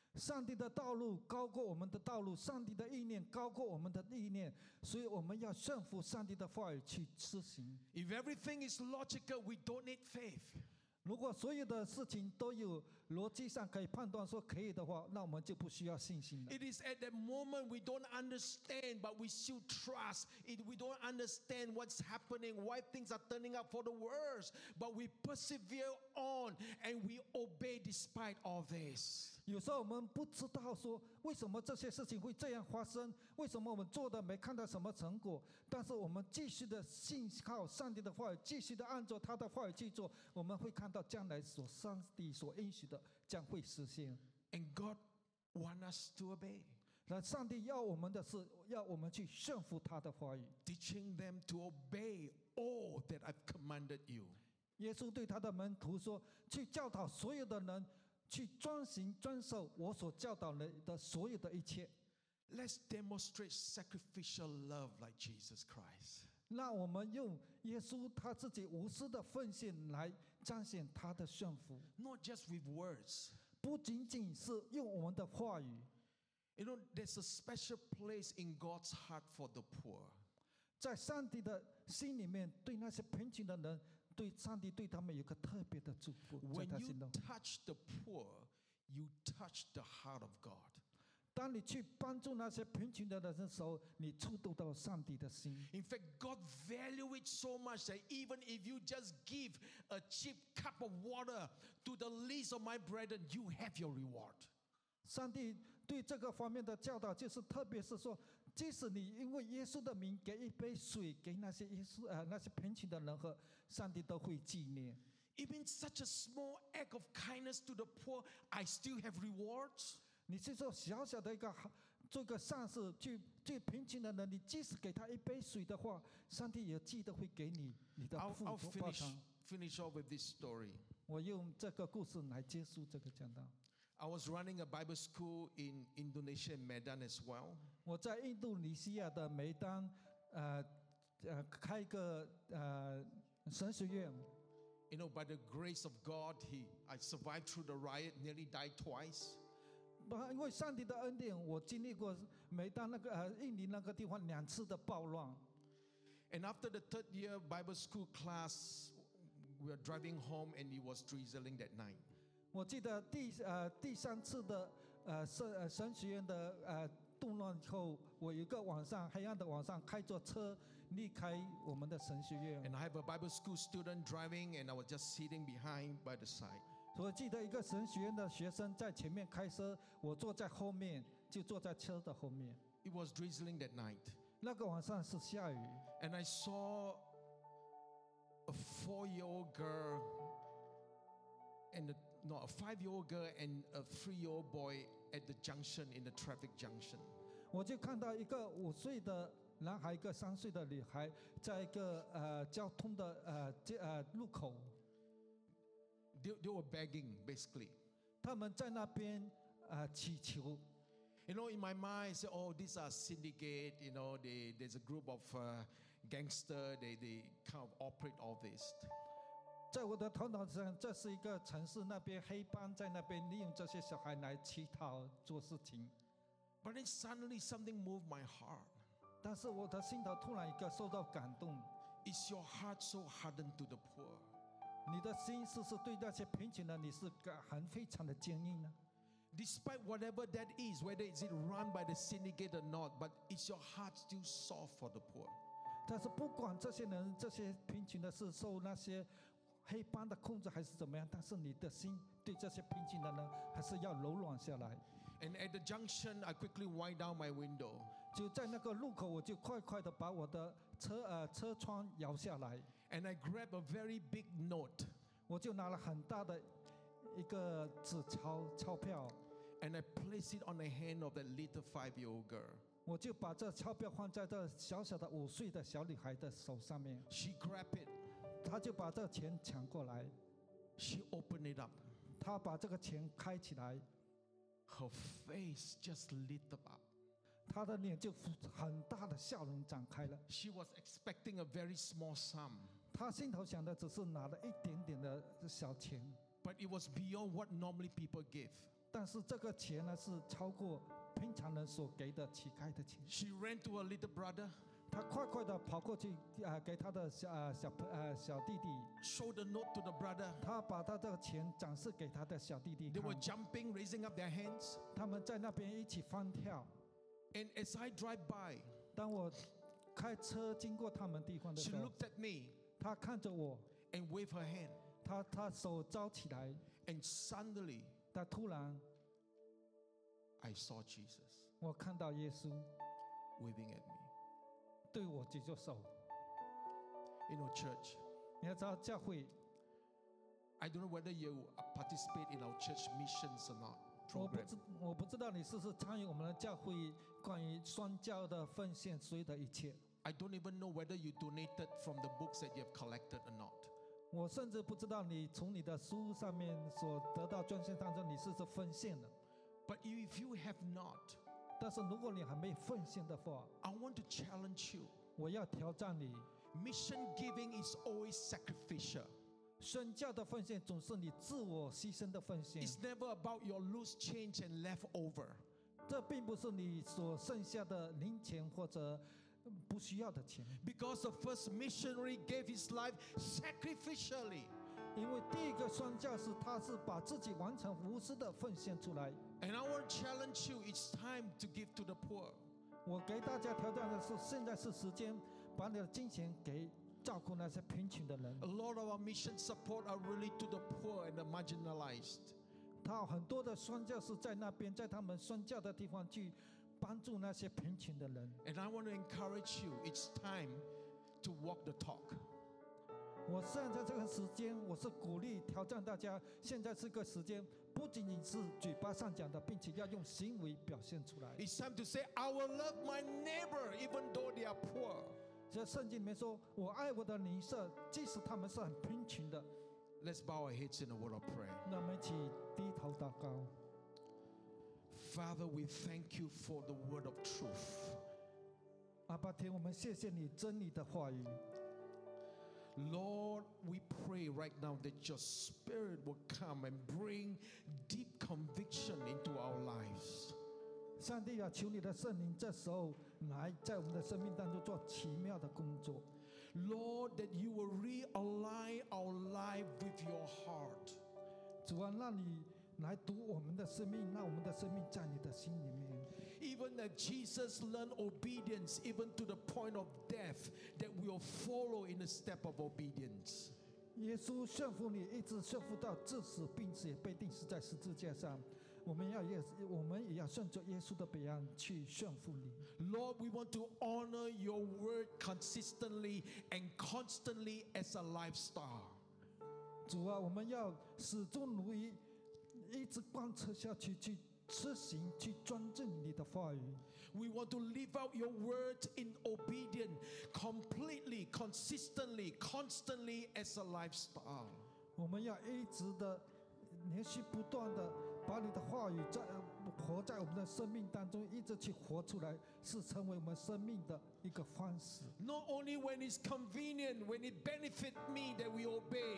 上帝的道路高过我们的道路，上帝的意念高过我们的意念，所以我们要顺服上帝的话语去施行。 If everything is logical, we don't need faith. 如果所有的事情都有逻辑上可以判断说可以的话，那我们就不需要信心了。 It is at that moment we don't understand, but we still trust. We don't understand what's happening, why things are turning out for the worse, but we persevere on and we obey despite all this. 有时候我们不知道说为什么这些事情会这样发生，为什么我们做的没看到什么成果，但是我们继续的信靠上帝的话语，继续的按照他的话语去做，我们会看到将来上帝所应许的将会实现。 And God wants us to obey. 那上帝要我们的是要我们去顺服他的话语， Teaching them to obey all that I've commanded you. 耶稣对他的门徒说：“去教导所有的人，去遵守我所教导人的所有的一切。” Let's demonstrate sacrificial love like Jesus Christ. 那我们用耶稣他自己无私的奉献来彰显他的顺服， Not just with words. 不仅仅是用我们的话语。 You know, there's a special place in God's heart for the poor. 在上帝的心里面，对那些贫穷的人，对上帝对他们有个特别的祝福，在 When 他 you 心中。 touch the poor, you touch the heart of God. 当你去帮助那些贫穷的人的时候，你触动到上帝的心。 In fact, God values it so much that even if you just give a cheap cup of water to the least of my brethren, you have your reward. 上帝对这个方面的教导，就是特别是说，即使你因为耶稣的名给一杯水给那些那些贫穷的人喝，上帝都会纪念。 Even such a small act of kindness to the poor, I still have rewards. 你是说小小的一个做个善事，去最贫穷的人，你即使给他一杯水的话，上帝也记得会给你的 I'll 报偿。 finish off with this story. 我用这个故事来结束这个讲道。 I was running a Bible school in Indonesia and Medan as well. 我在印度尼西亚的梅丹，开一个神学院。 You know, by the grace of God, I survived through the riot, nearly died twice. 因为上帝的恩典，我经历过梅丹印尼那个地方2次的暴乱。 And after the third year Bible school class, we were driving home and it was drizzling that night. 我记得第3次的神学院的动乱以后，我有一个晚上黑暗的晚上，开着车离开我们的神学院。 And I have a Bible school student driving and I was just sitting behind by the side. 我记得一个神学院的学生在前面开车，我坐在后面，就坐在车的后面。 It was drizzling that night. 那个晚上是下雨， And I saw a 4-year-old girl and a 5-year-old girl and a 3-year-old boy at the junction, in the traffic junction. 我就看到一个5岁的男孩，一个3岁的女孩，在一个交通的路口， They were begging, basically. 他们在那边祈求。 You know, in my mind, I said, oh, these are syndicate, you know, there's a group of gangsters, they kind of operate all this. 在我的头脑上，这是一个城市那边黑帮在那边利用这些小孩来乞讨做事情。 But then suddenly something moved my heart. 但是我的心头突然一个受到感动。 Is your heart so hardened to the poor? 你的心是不是对那些贫穷的你是非常的坚硬呢？ Despite whatever that is, whether is it run by the syndicate or not, but is your heart still soft for the poor? 但是不管这些人这些贫穷的是受那些黑帮的控制还是怎么样，但是你的心对这些贫穷的人还是要柔软下来。 And at the junction, I quickly wind down my window. 就在那个路口，我就快快的把我的车窗摇下来， And I grabbed a very big note. 我就拿了很大的一个纸钞票， And I placed it on the hand of that little 5-year-old girl. 我就把这钞票放在这小小的5岁的小女孩的手上面， She grabbed it. 她就把这钱抢过来， She opened it up. 她把这个钱开起来， Her face just lit up. 她的脸就很大的笑容展开了。 She was expecting a very small sum, 她心头想的只是拿了一点点的小钱， but it was beyond what normally people give. 但是这个钱呢是超过平常人所给的乞丐的钱。 She ran to her little brother, 他快快的跑过去给他的小弟弟， showed the note to the brother. 他把他的钱展示给他的小弟弟 They were 看， jumping, raising up their hands. 他们在那边一起翻跳。 And as I drive by, 当我开车经过他们地方的 she 时候， looked at me 他看着我， and waved her hand. 他手招起来， And suddenly, 他突然 I saw Jesus 我看到耶稣 waving at me. 对我举着手。 You know, church, 你要知道教会， I don't know whether you participate in our church missions or not 我 program. 不知道你是不是参与我们的教会关于宣教的奉献所有的一切。 I don't even know whether you donated from the books that you have collected or not. 我甚至不知道你从你的书上面所得到捐献当中，你是不是奉献的。 But if you have not, 但是如果你还没奉献的话， I want to challenge you. 我要挑战你， Mission giving is always sacrificial. 宣教的奉献总是你自我牺牲的奉献， It's never about your loose change and leftover. 这并不是你所剩下的零钱或者不需要的钱。 Because the first missionary gave his life sacrificially. 因为第一个宣教士他是把自己完全无私的奉献出来。 And I want to challenge you, it's time to give to the poor. 我给大家挑战的是，现在是时间，把你的金钱给照顾那些贫穷的人 A。lot of our mission support are really to the poor and the marginalized. 他很多的宣教士在那边，在他们宣教的地方去帮助那些贫穷的人。 And I want to encourage you, it's time to walk the talk. 我现在这个时间，我是鼓励挑战大家，现在这个时间不仅仅是嘴巴上讲的，并且要用行为表现出来。 It's time to say, I will love my neighbor even though they are poor. 在圣经里面说，我爱我的邻舍，即使他们是很贫穷的。 Let's bow our heads in a word of prayer. 那我们一起低头祷告。 Father, we thank you for the word of truth. 阿爸天，我们谢谢你真理的话语。 Lord, we pray right now that your spirit will come and bring deep conviction into our lives. 上帝啊，求你的圣灵这时候来在我们的生命当中做奇妙的工作。 Lord, that you will realign our life with your heart. 主啊，让你来读我们的生命，让我们的生命在你的心里面。 Even that Jesus learned obedience, even to the point of death, that we will follow in the step of obedience. 耶稣顺服你，一直顺服到致死，并且被钉死在十字架上。我们也要顺着耶稣的榜样去顺服你。 Lord, we want to honor your word consistently and constantly as a lifestyle. 主啊，我们要始终如一，一直贯彻下去，去执行，去专正你的话语。 We want to live out your word in obedience completely, consistently, constantly as a lifestyle. 我们要一直的、连续不断的把你的话语活在我们的生命当中，一直去活出来，是成为我们生命的一个方式。 Not only when it's convenient, when it benefits me that we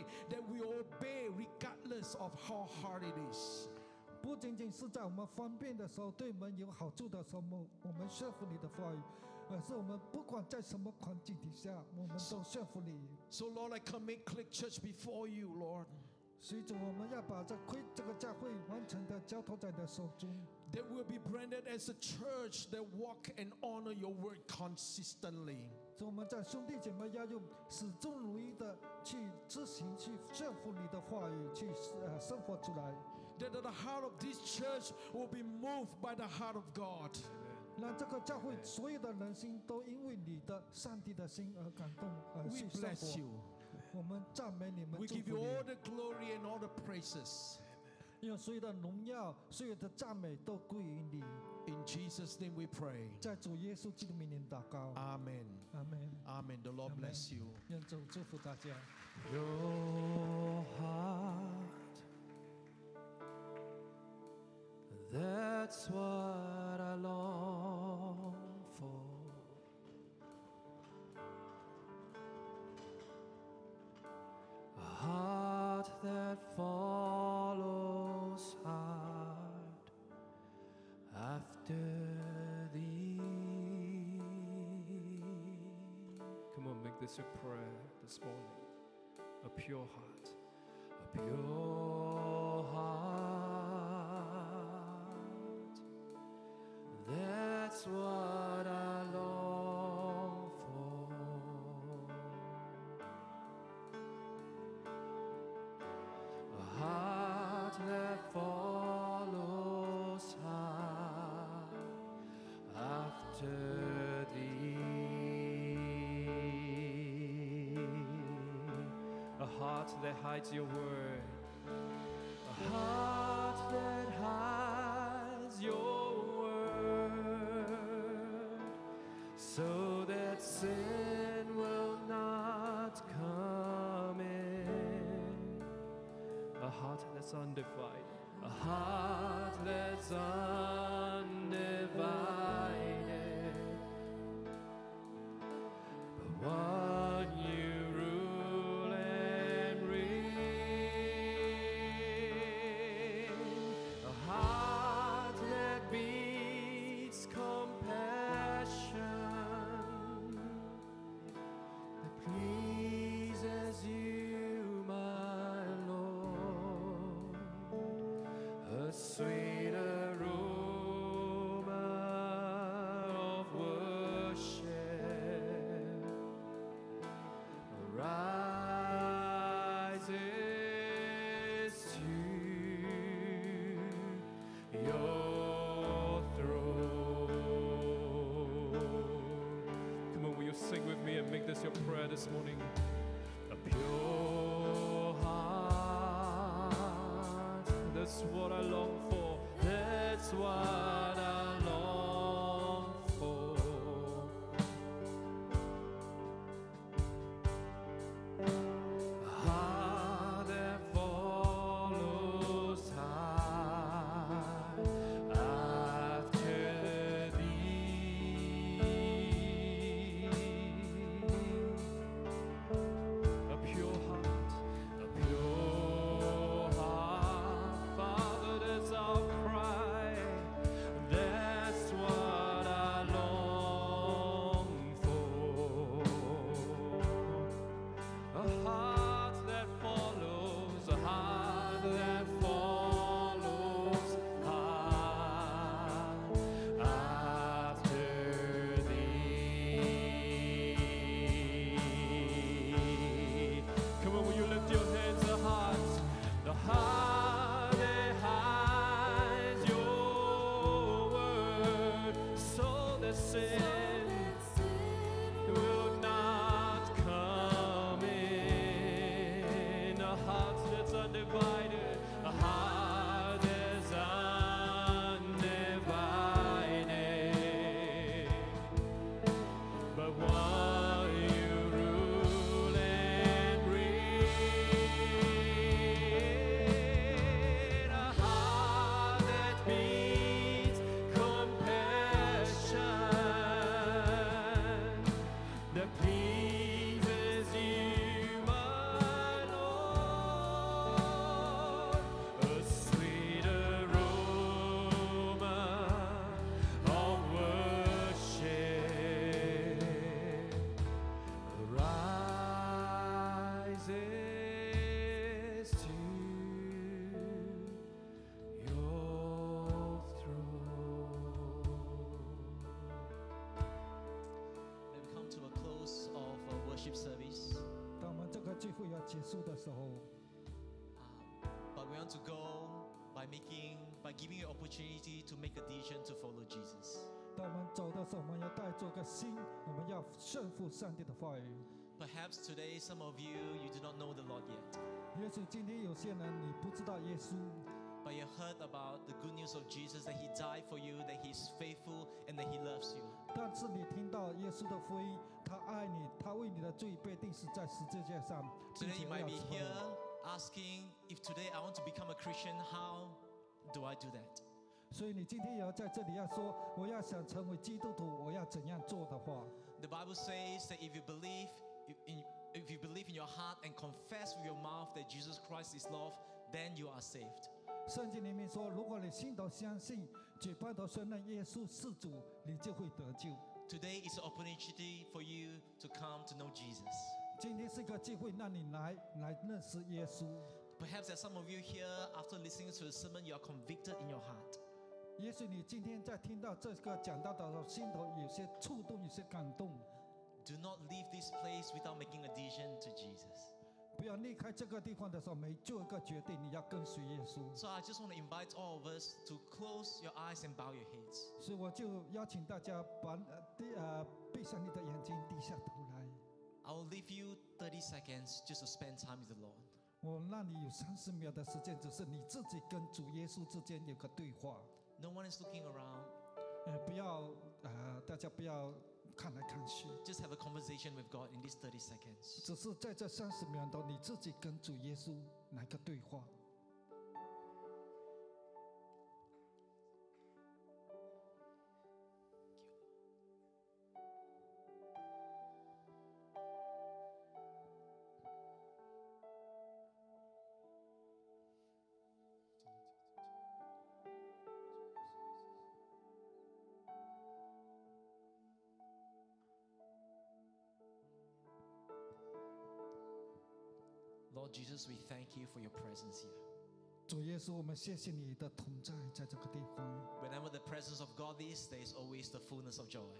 obey regardless of how hard it is. 不仅仅是在我们方便的时候，对我们有好处的时候，我们顺服你的话语，而是我们不管在什么环境底下，我们都顺服你。 So Lord, I commit Click Church before you, Lord. 所以主，我们要把这个教会完全的交托在你的手中。 That we'll be branded as a church that walk and honor your word consistently. 所以我们在兄弟姐妹要用始终如一的去执行、去顺服你的话语，去生活出来。 That the heart of this church will be moved by the heart of God. 让这个教会所有的人心都因为你的上帝的心而感动，而 We 去生 bless 活。 you. 我们赞美你们， We 祝 give 福 you 你。 all the glory and all the praises. 用所有的荣耀、所有的赞美都归于你。 In Jesus' name we pray. 在主耶稣基督名里祷告， Amen. 阿门。 Amen. The Lord Amen. bless you. 愿主祝福大家。 Your heart, that's what I long for. A heart that follows hard. after thee. Come on, make this your prayer this morning. A pure heart, a pure heart. That's what I long for. A heart that follows hard after thee. A heart that hides your word. A heart that hides your word, so that sin will not come in. A heart that's undivided. A heart that's undivided. But one you rule and reign. A heart that beats compassion, that pleases you, my Lord. A sweet aroma of worship rises to your throne. Come on, will you sing with me and make this your prayer this morning? A pure heart, that's what I long for. That's what I long for. A heart that follows hard after thee. A pure heart, a pure heart. Father, that's our cry. That's what I long for. A heart that follows, a heart that follows hard after thee. Come on, will you lift your hands? The heart that hides your word, so that sin will not come in. A heart that's undivided, a heart that's undivided. But while you rule and reign, a heart that beats compassion, that pleases you, my Lord. A sweet aroma of worship rises to your throne. Then we come to a close of our worship service. 当我们这个聚会要结束的时候， But we want to go by giving you opportunity to make a decision to follow Jesus. 当我们走的时候，我们要带着个心，我们要顺服上帝的话语。 Perhaps today some of you do not know the Lord yet, 也许今天有些人你不知道耶稣， but you heard about the good news of Jesus, that He died for you, that He's faithful, and that He loves you. 但是你听到耶稣的福音，他爱你，他为你的罪被钉死在十字架上，并 Today 且 you 要 might be 承 here 认。 asking, if today I want to become a Christian, how do I do that? 所以你今天也要在这里要说，我要想成为基督徒，我要怎样做的话， The Bible says that if you believe if you believe in your heart and confess with your mouth that Jesus Christ is Lord, then you are saved. 圣经里面说，如果你心头相信，嘴巴头承认耶稣是主，你就会得救。 Today is an opportunity for you to come to know Jesus. 今天是个机会，让你来认识耶稣。 Perhaps there's some of you here, after listening to the sermon, you are convicted in your heart. 也许你今天在听到这个讲道的时候，心头有些触动，有些感动。 Do not leave this place without making a decision to Jesus. 不要离开这个地方的时候，没做一个决定，你要跟随耶稣。 So I just want to invite all of us to close your eyes and bow your heads. 所以我就邀请大家闭上你的眼睛，低下头来。 I will leave you 30 seconds just to spend time with the Lord. 我让你有30秒的时间，只是你自己跟主耶稣之间有个对话。 No one is looking around. 不要大家不要看来看去， Just have a conversation with God in these 30 seconds. 只是在这30秒钟，你自己跟主耶稣来个对话。 Lord Jesus, we thank you for your presence here. 主耶稣，我们谢谢你的同在，在这个地方。 Whenever the presence of God is, there is always the fullness of joy.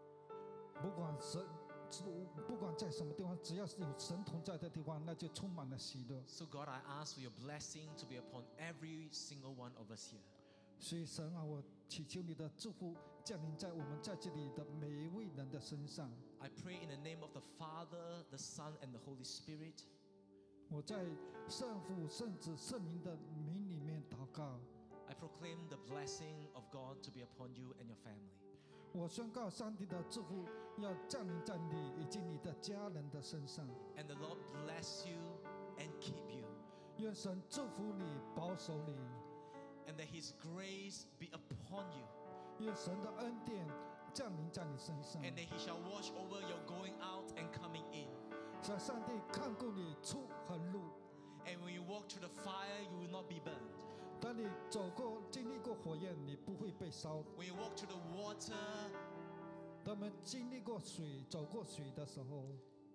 不管在什么地方，只要是有神同在的地方，那就充满了喜乐。 So God, I ask for your blessing to be upon every single one of us here. 所以神啊，我祈求你的祝福降临在我们在这里的每一位人的身上。 I pray in the name of the Father, the Son, and the Holy Spirit. 我在圣父、圣子、圣灵的名里面祷告。 I proclaim the blessing of God to be upon you and your family. 我宣告上帝的祝福要降临在你以及你的家人的身上。 And the Lord bless you and keep you. 愿神祝福你，保守你。 And that His grace be upon you. 愿神的恩典降临在你身上。 And that He shall watch over your going out and coming in. 使上帝看顾你出和入。 And when you walk through the fire, you will not be burned. 当你经历过火焰，你不会被烧。 When you walk through the water, 当我们经历过水、走过水的时候，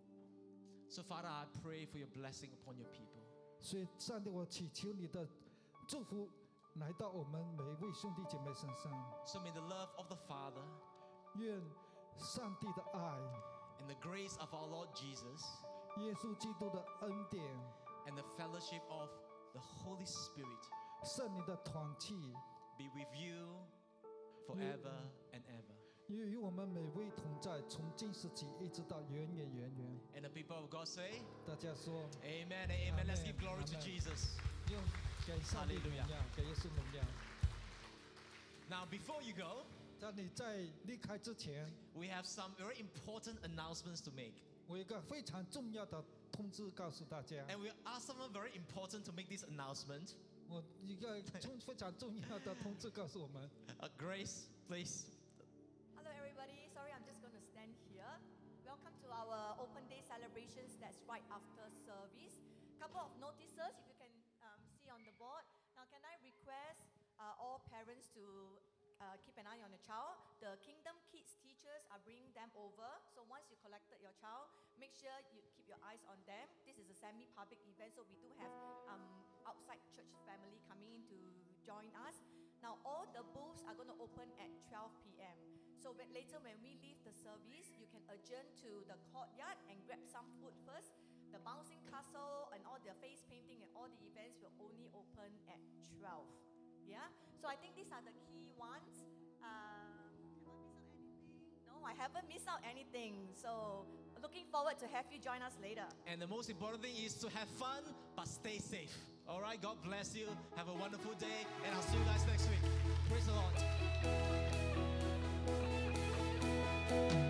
so Father, I pray for your blessing upon your people. 所以上帝，我祈求你的祝福来到我们每一位兄弟姐妹身上。 So may the love of the Father 愿上帝的爱、 and the grace of our Lord Jesus 耶稣基督的恩典、 and the fellowship of the Holy Spirit 圣灵的团契， be with you forever and ever. 与我们每位同在，从今时起一直到远远远远。 And the people of God say, 大家说， Amen and amen. Let's give glory to Amen. Jesus. 用给上帝荣耀，给耶稣荣耀。 Now, before you go, 在你在离开之前， we have some very important announcements to make. 我有一个非常重要的通知告诉大家。 And we ask someone very important to make this announcement. 我一个非常重要的通知告诉我们。 Grace, please. Hello, everybody. Sorry, I'm just going to stand here. Welcome to our Open Day celebrations. That's right after service. Couple of notices, if you can see on the board. Now, can I request all parents to keep an eye on the child? The Kingdom Kids teachers are bringing them over. So once you collected your child, make sure you keep your eyes on them. This is a semi-public event, so we do have outside church family coming in to join us. Now, all the booths are going to open at 12 p.m. So later when we leave the service, you can adjourn to the courtyard and grab some food first. The bouncing castle and all the face painting and all the events will only open at 12. Yeah? So I think these are the key ones. Have I missed out anything? No, I haven't missed out anything. So looking forward to have you join us later. And the most important thing is to have fun, but stay safe. All right, God bless you. Have a wonderful day, and I'll see you guys next week. Praise the Lord.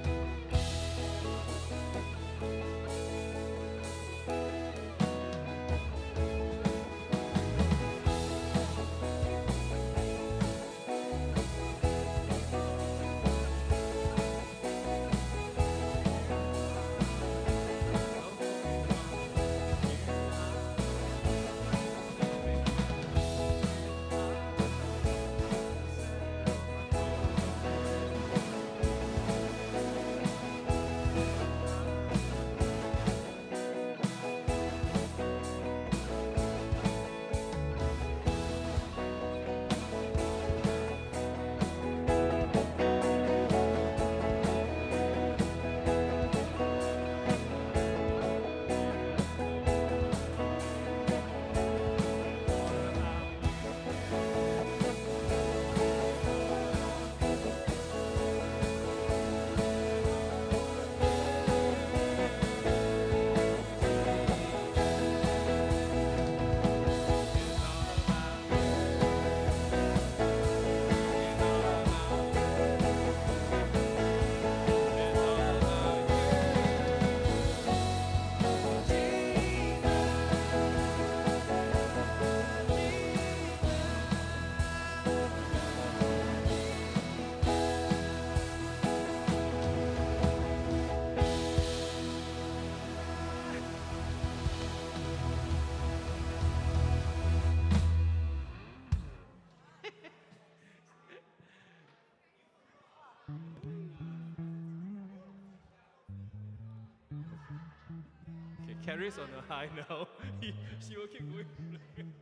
Carrie's on a high now. She will keep going.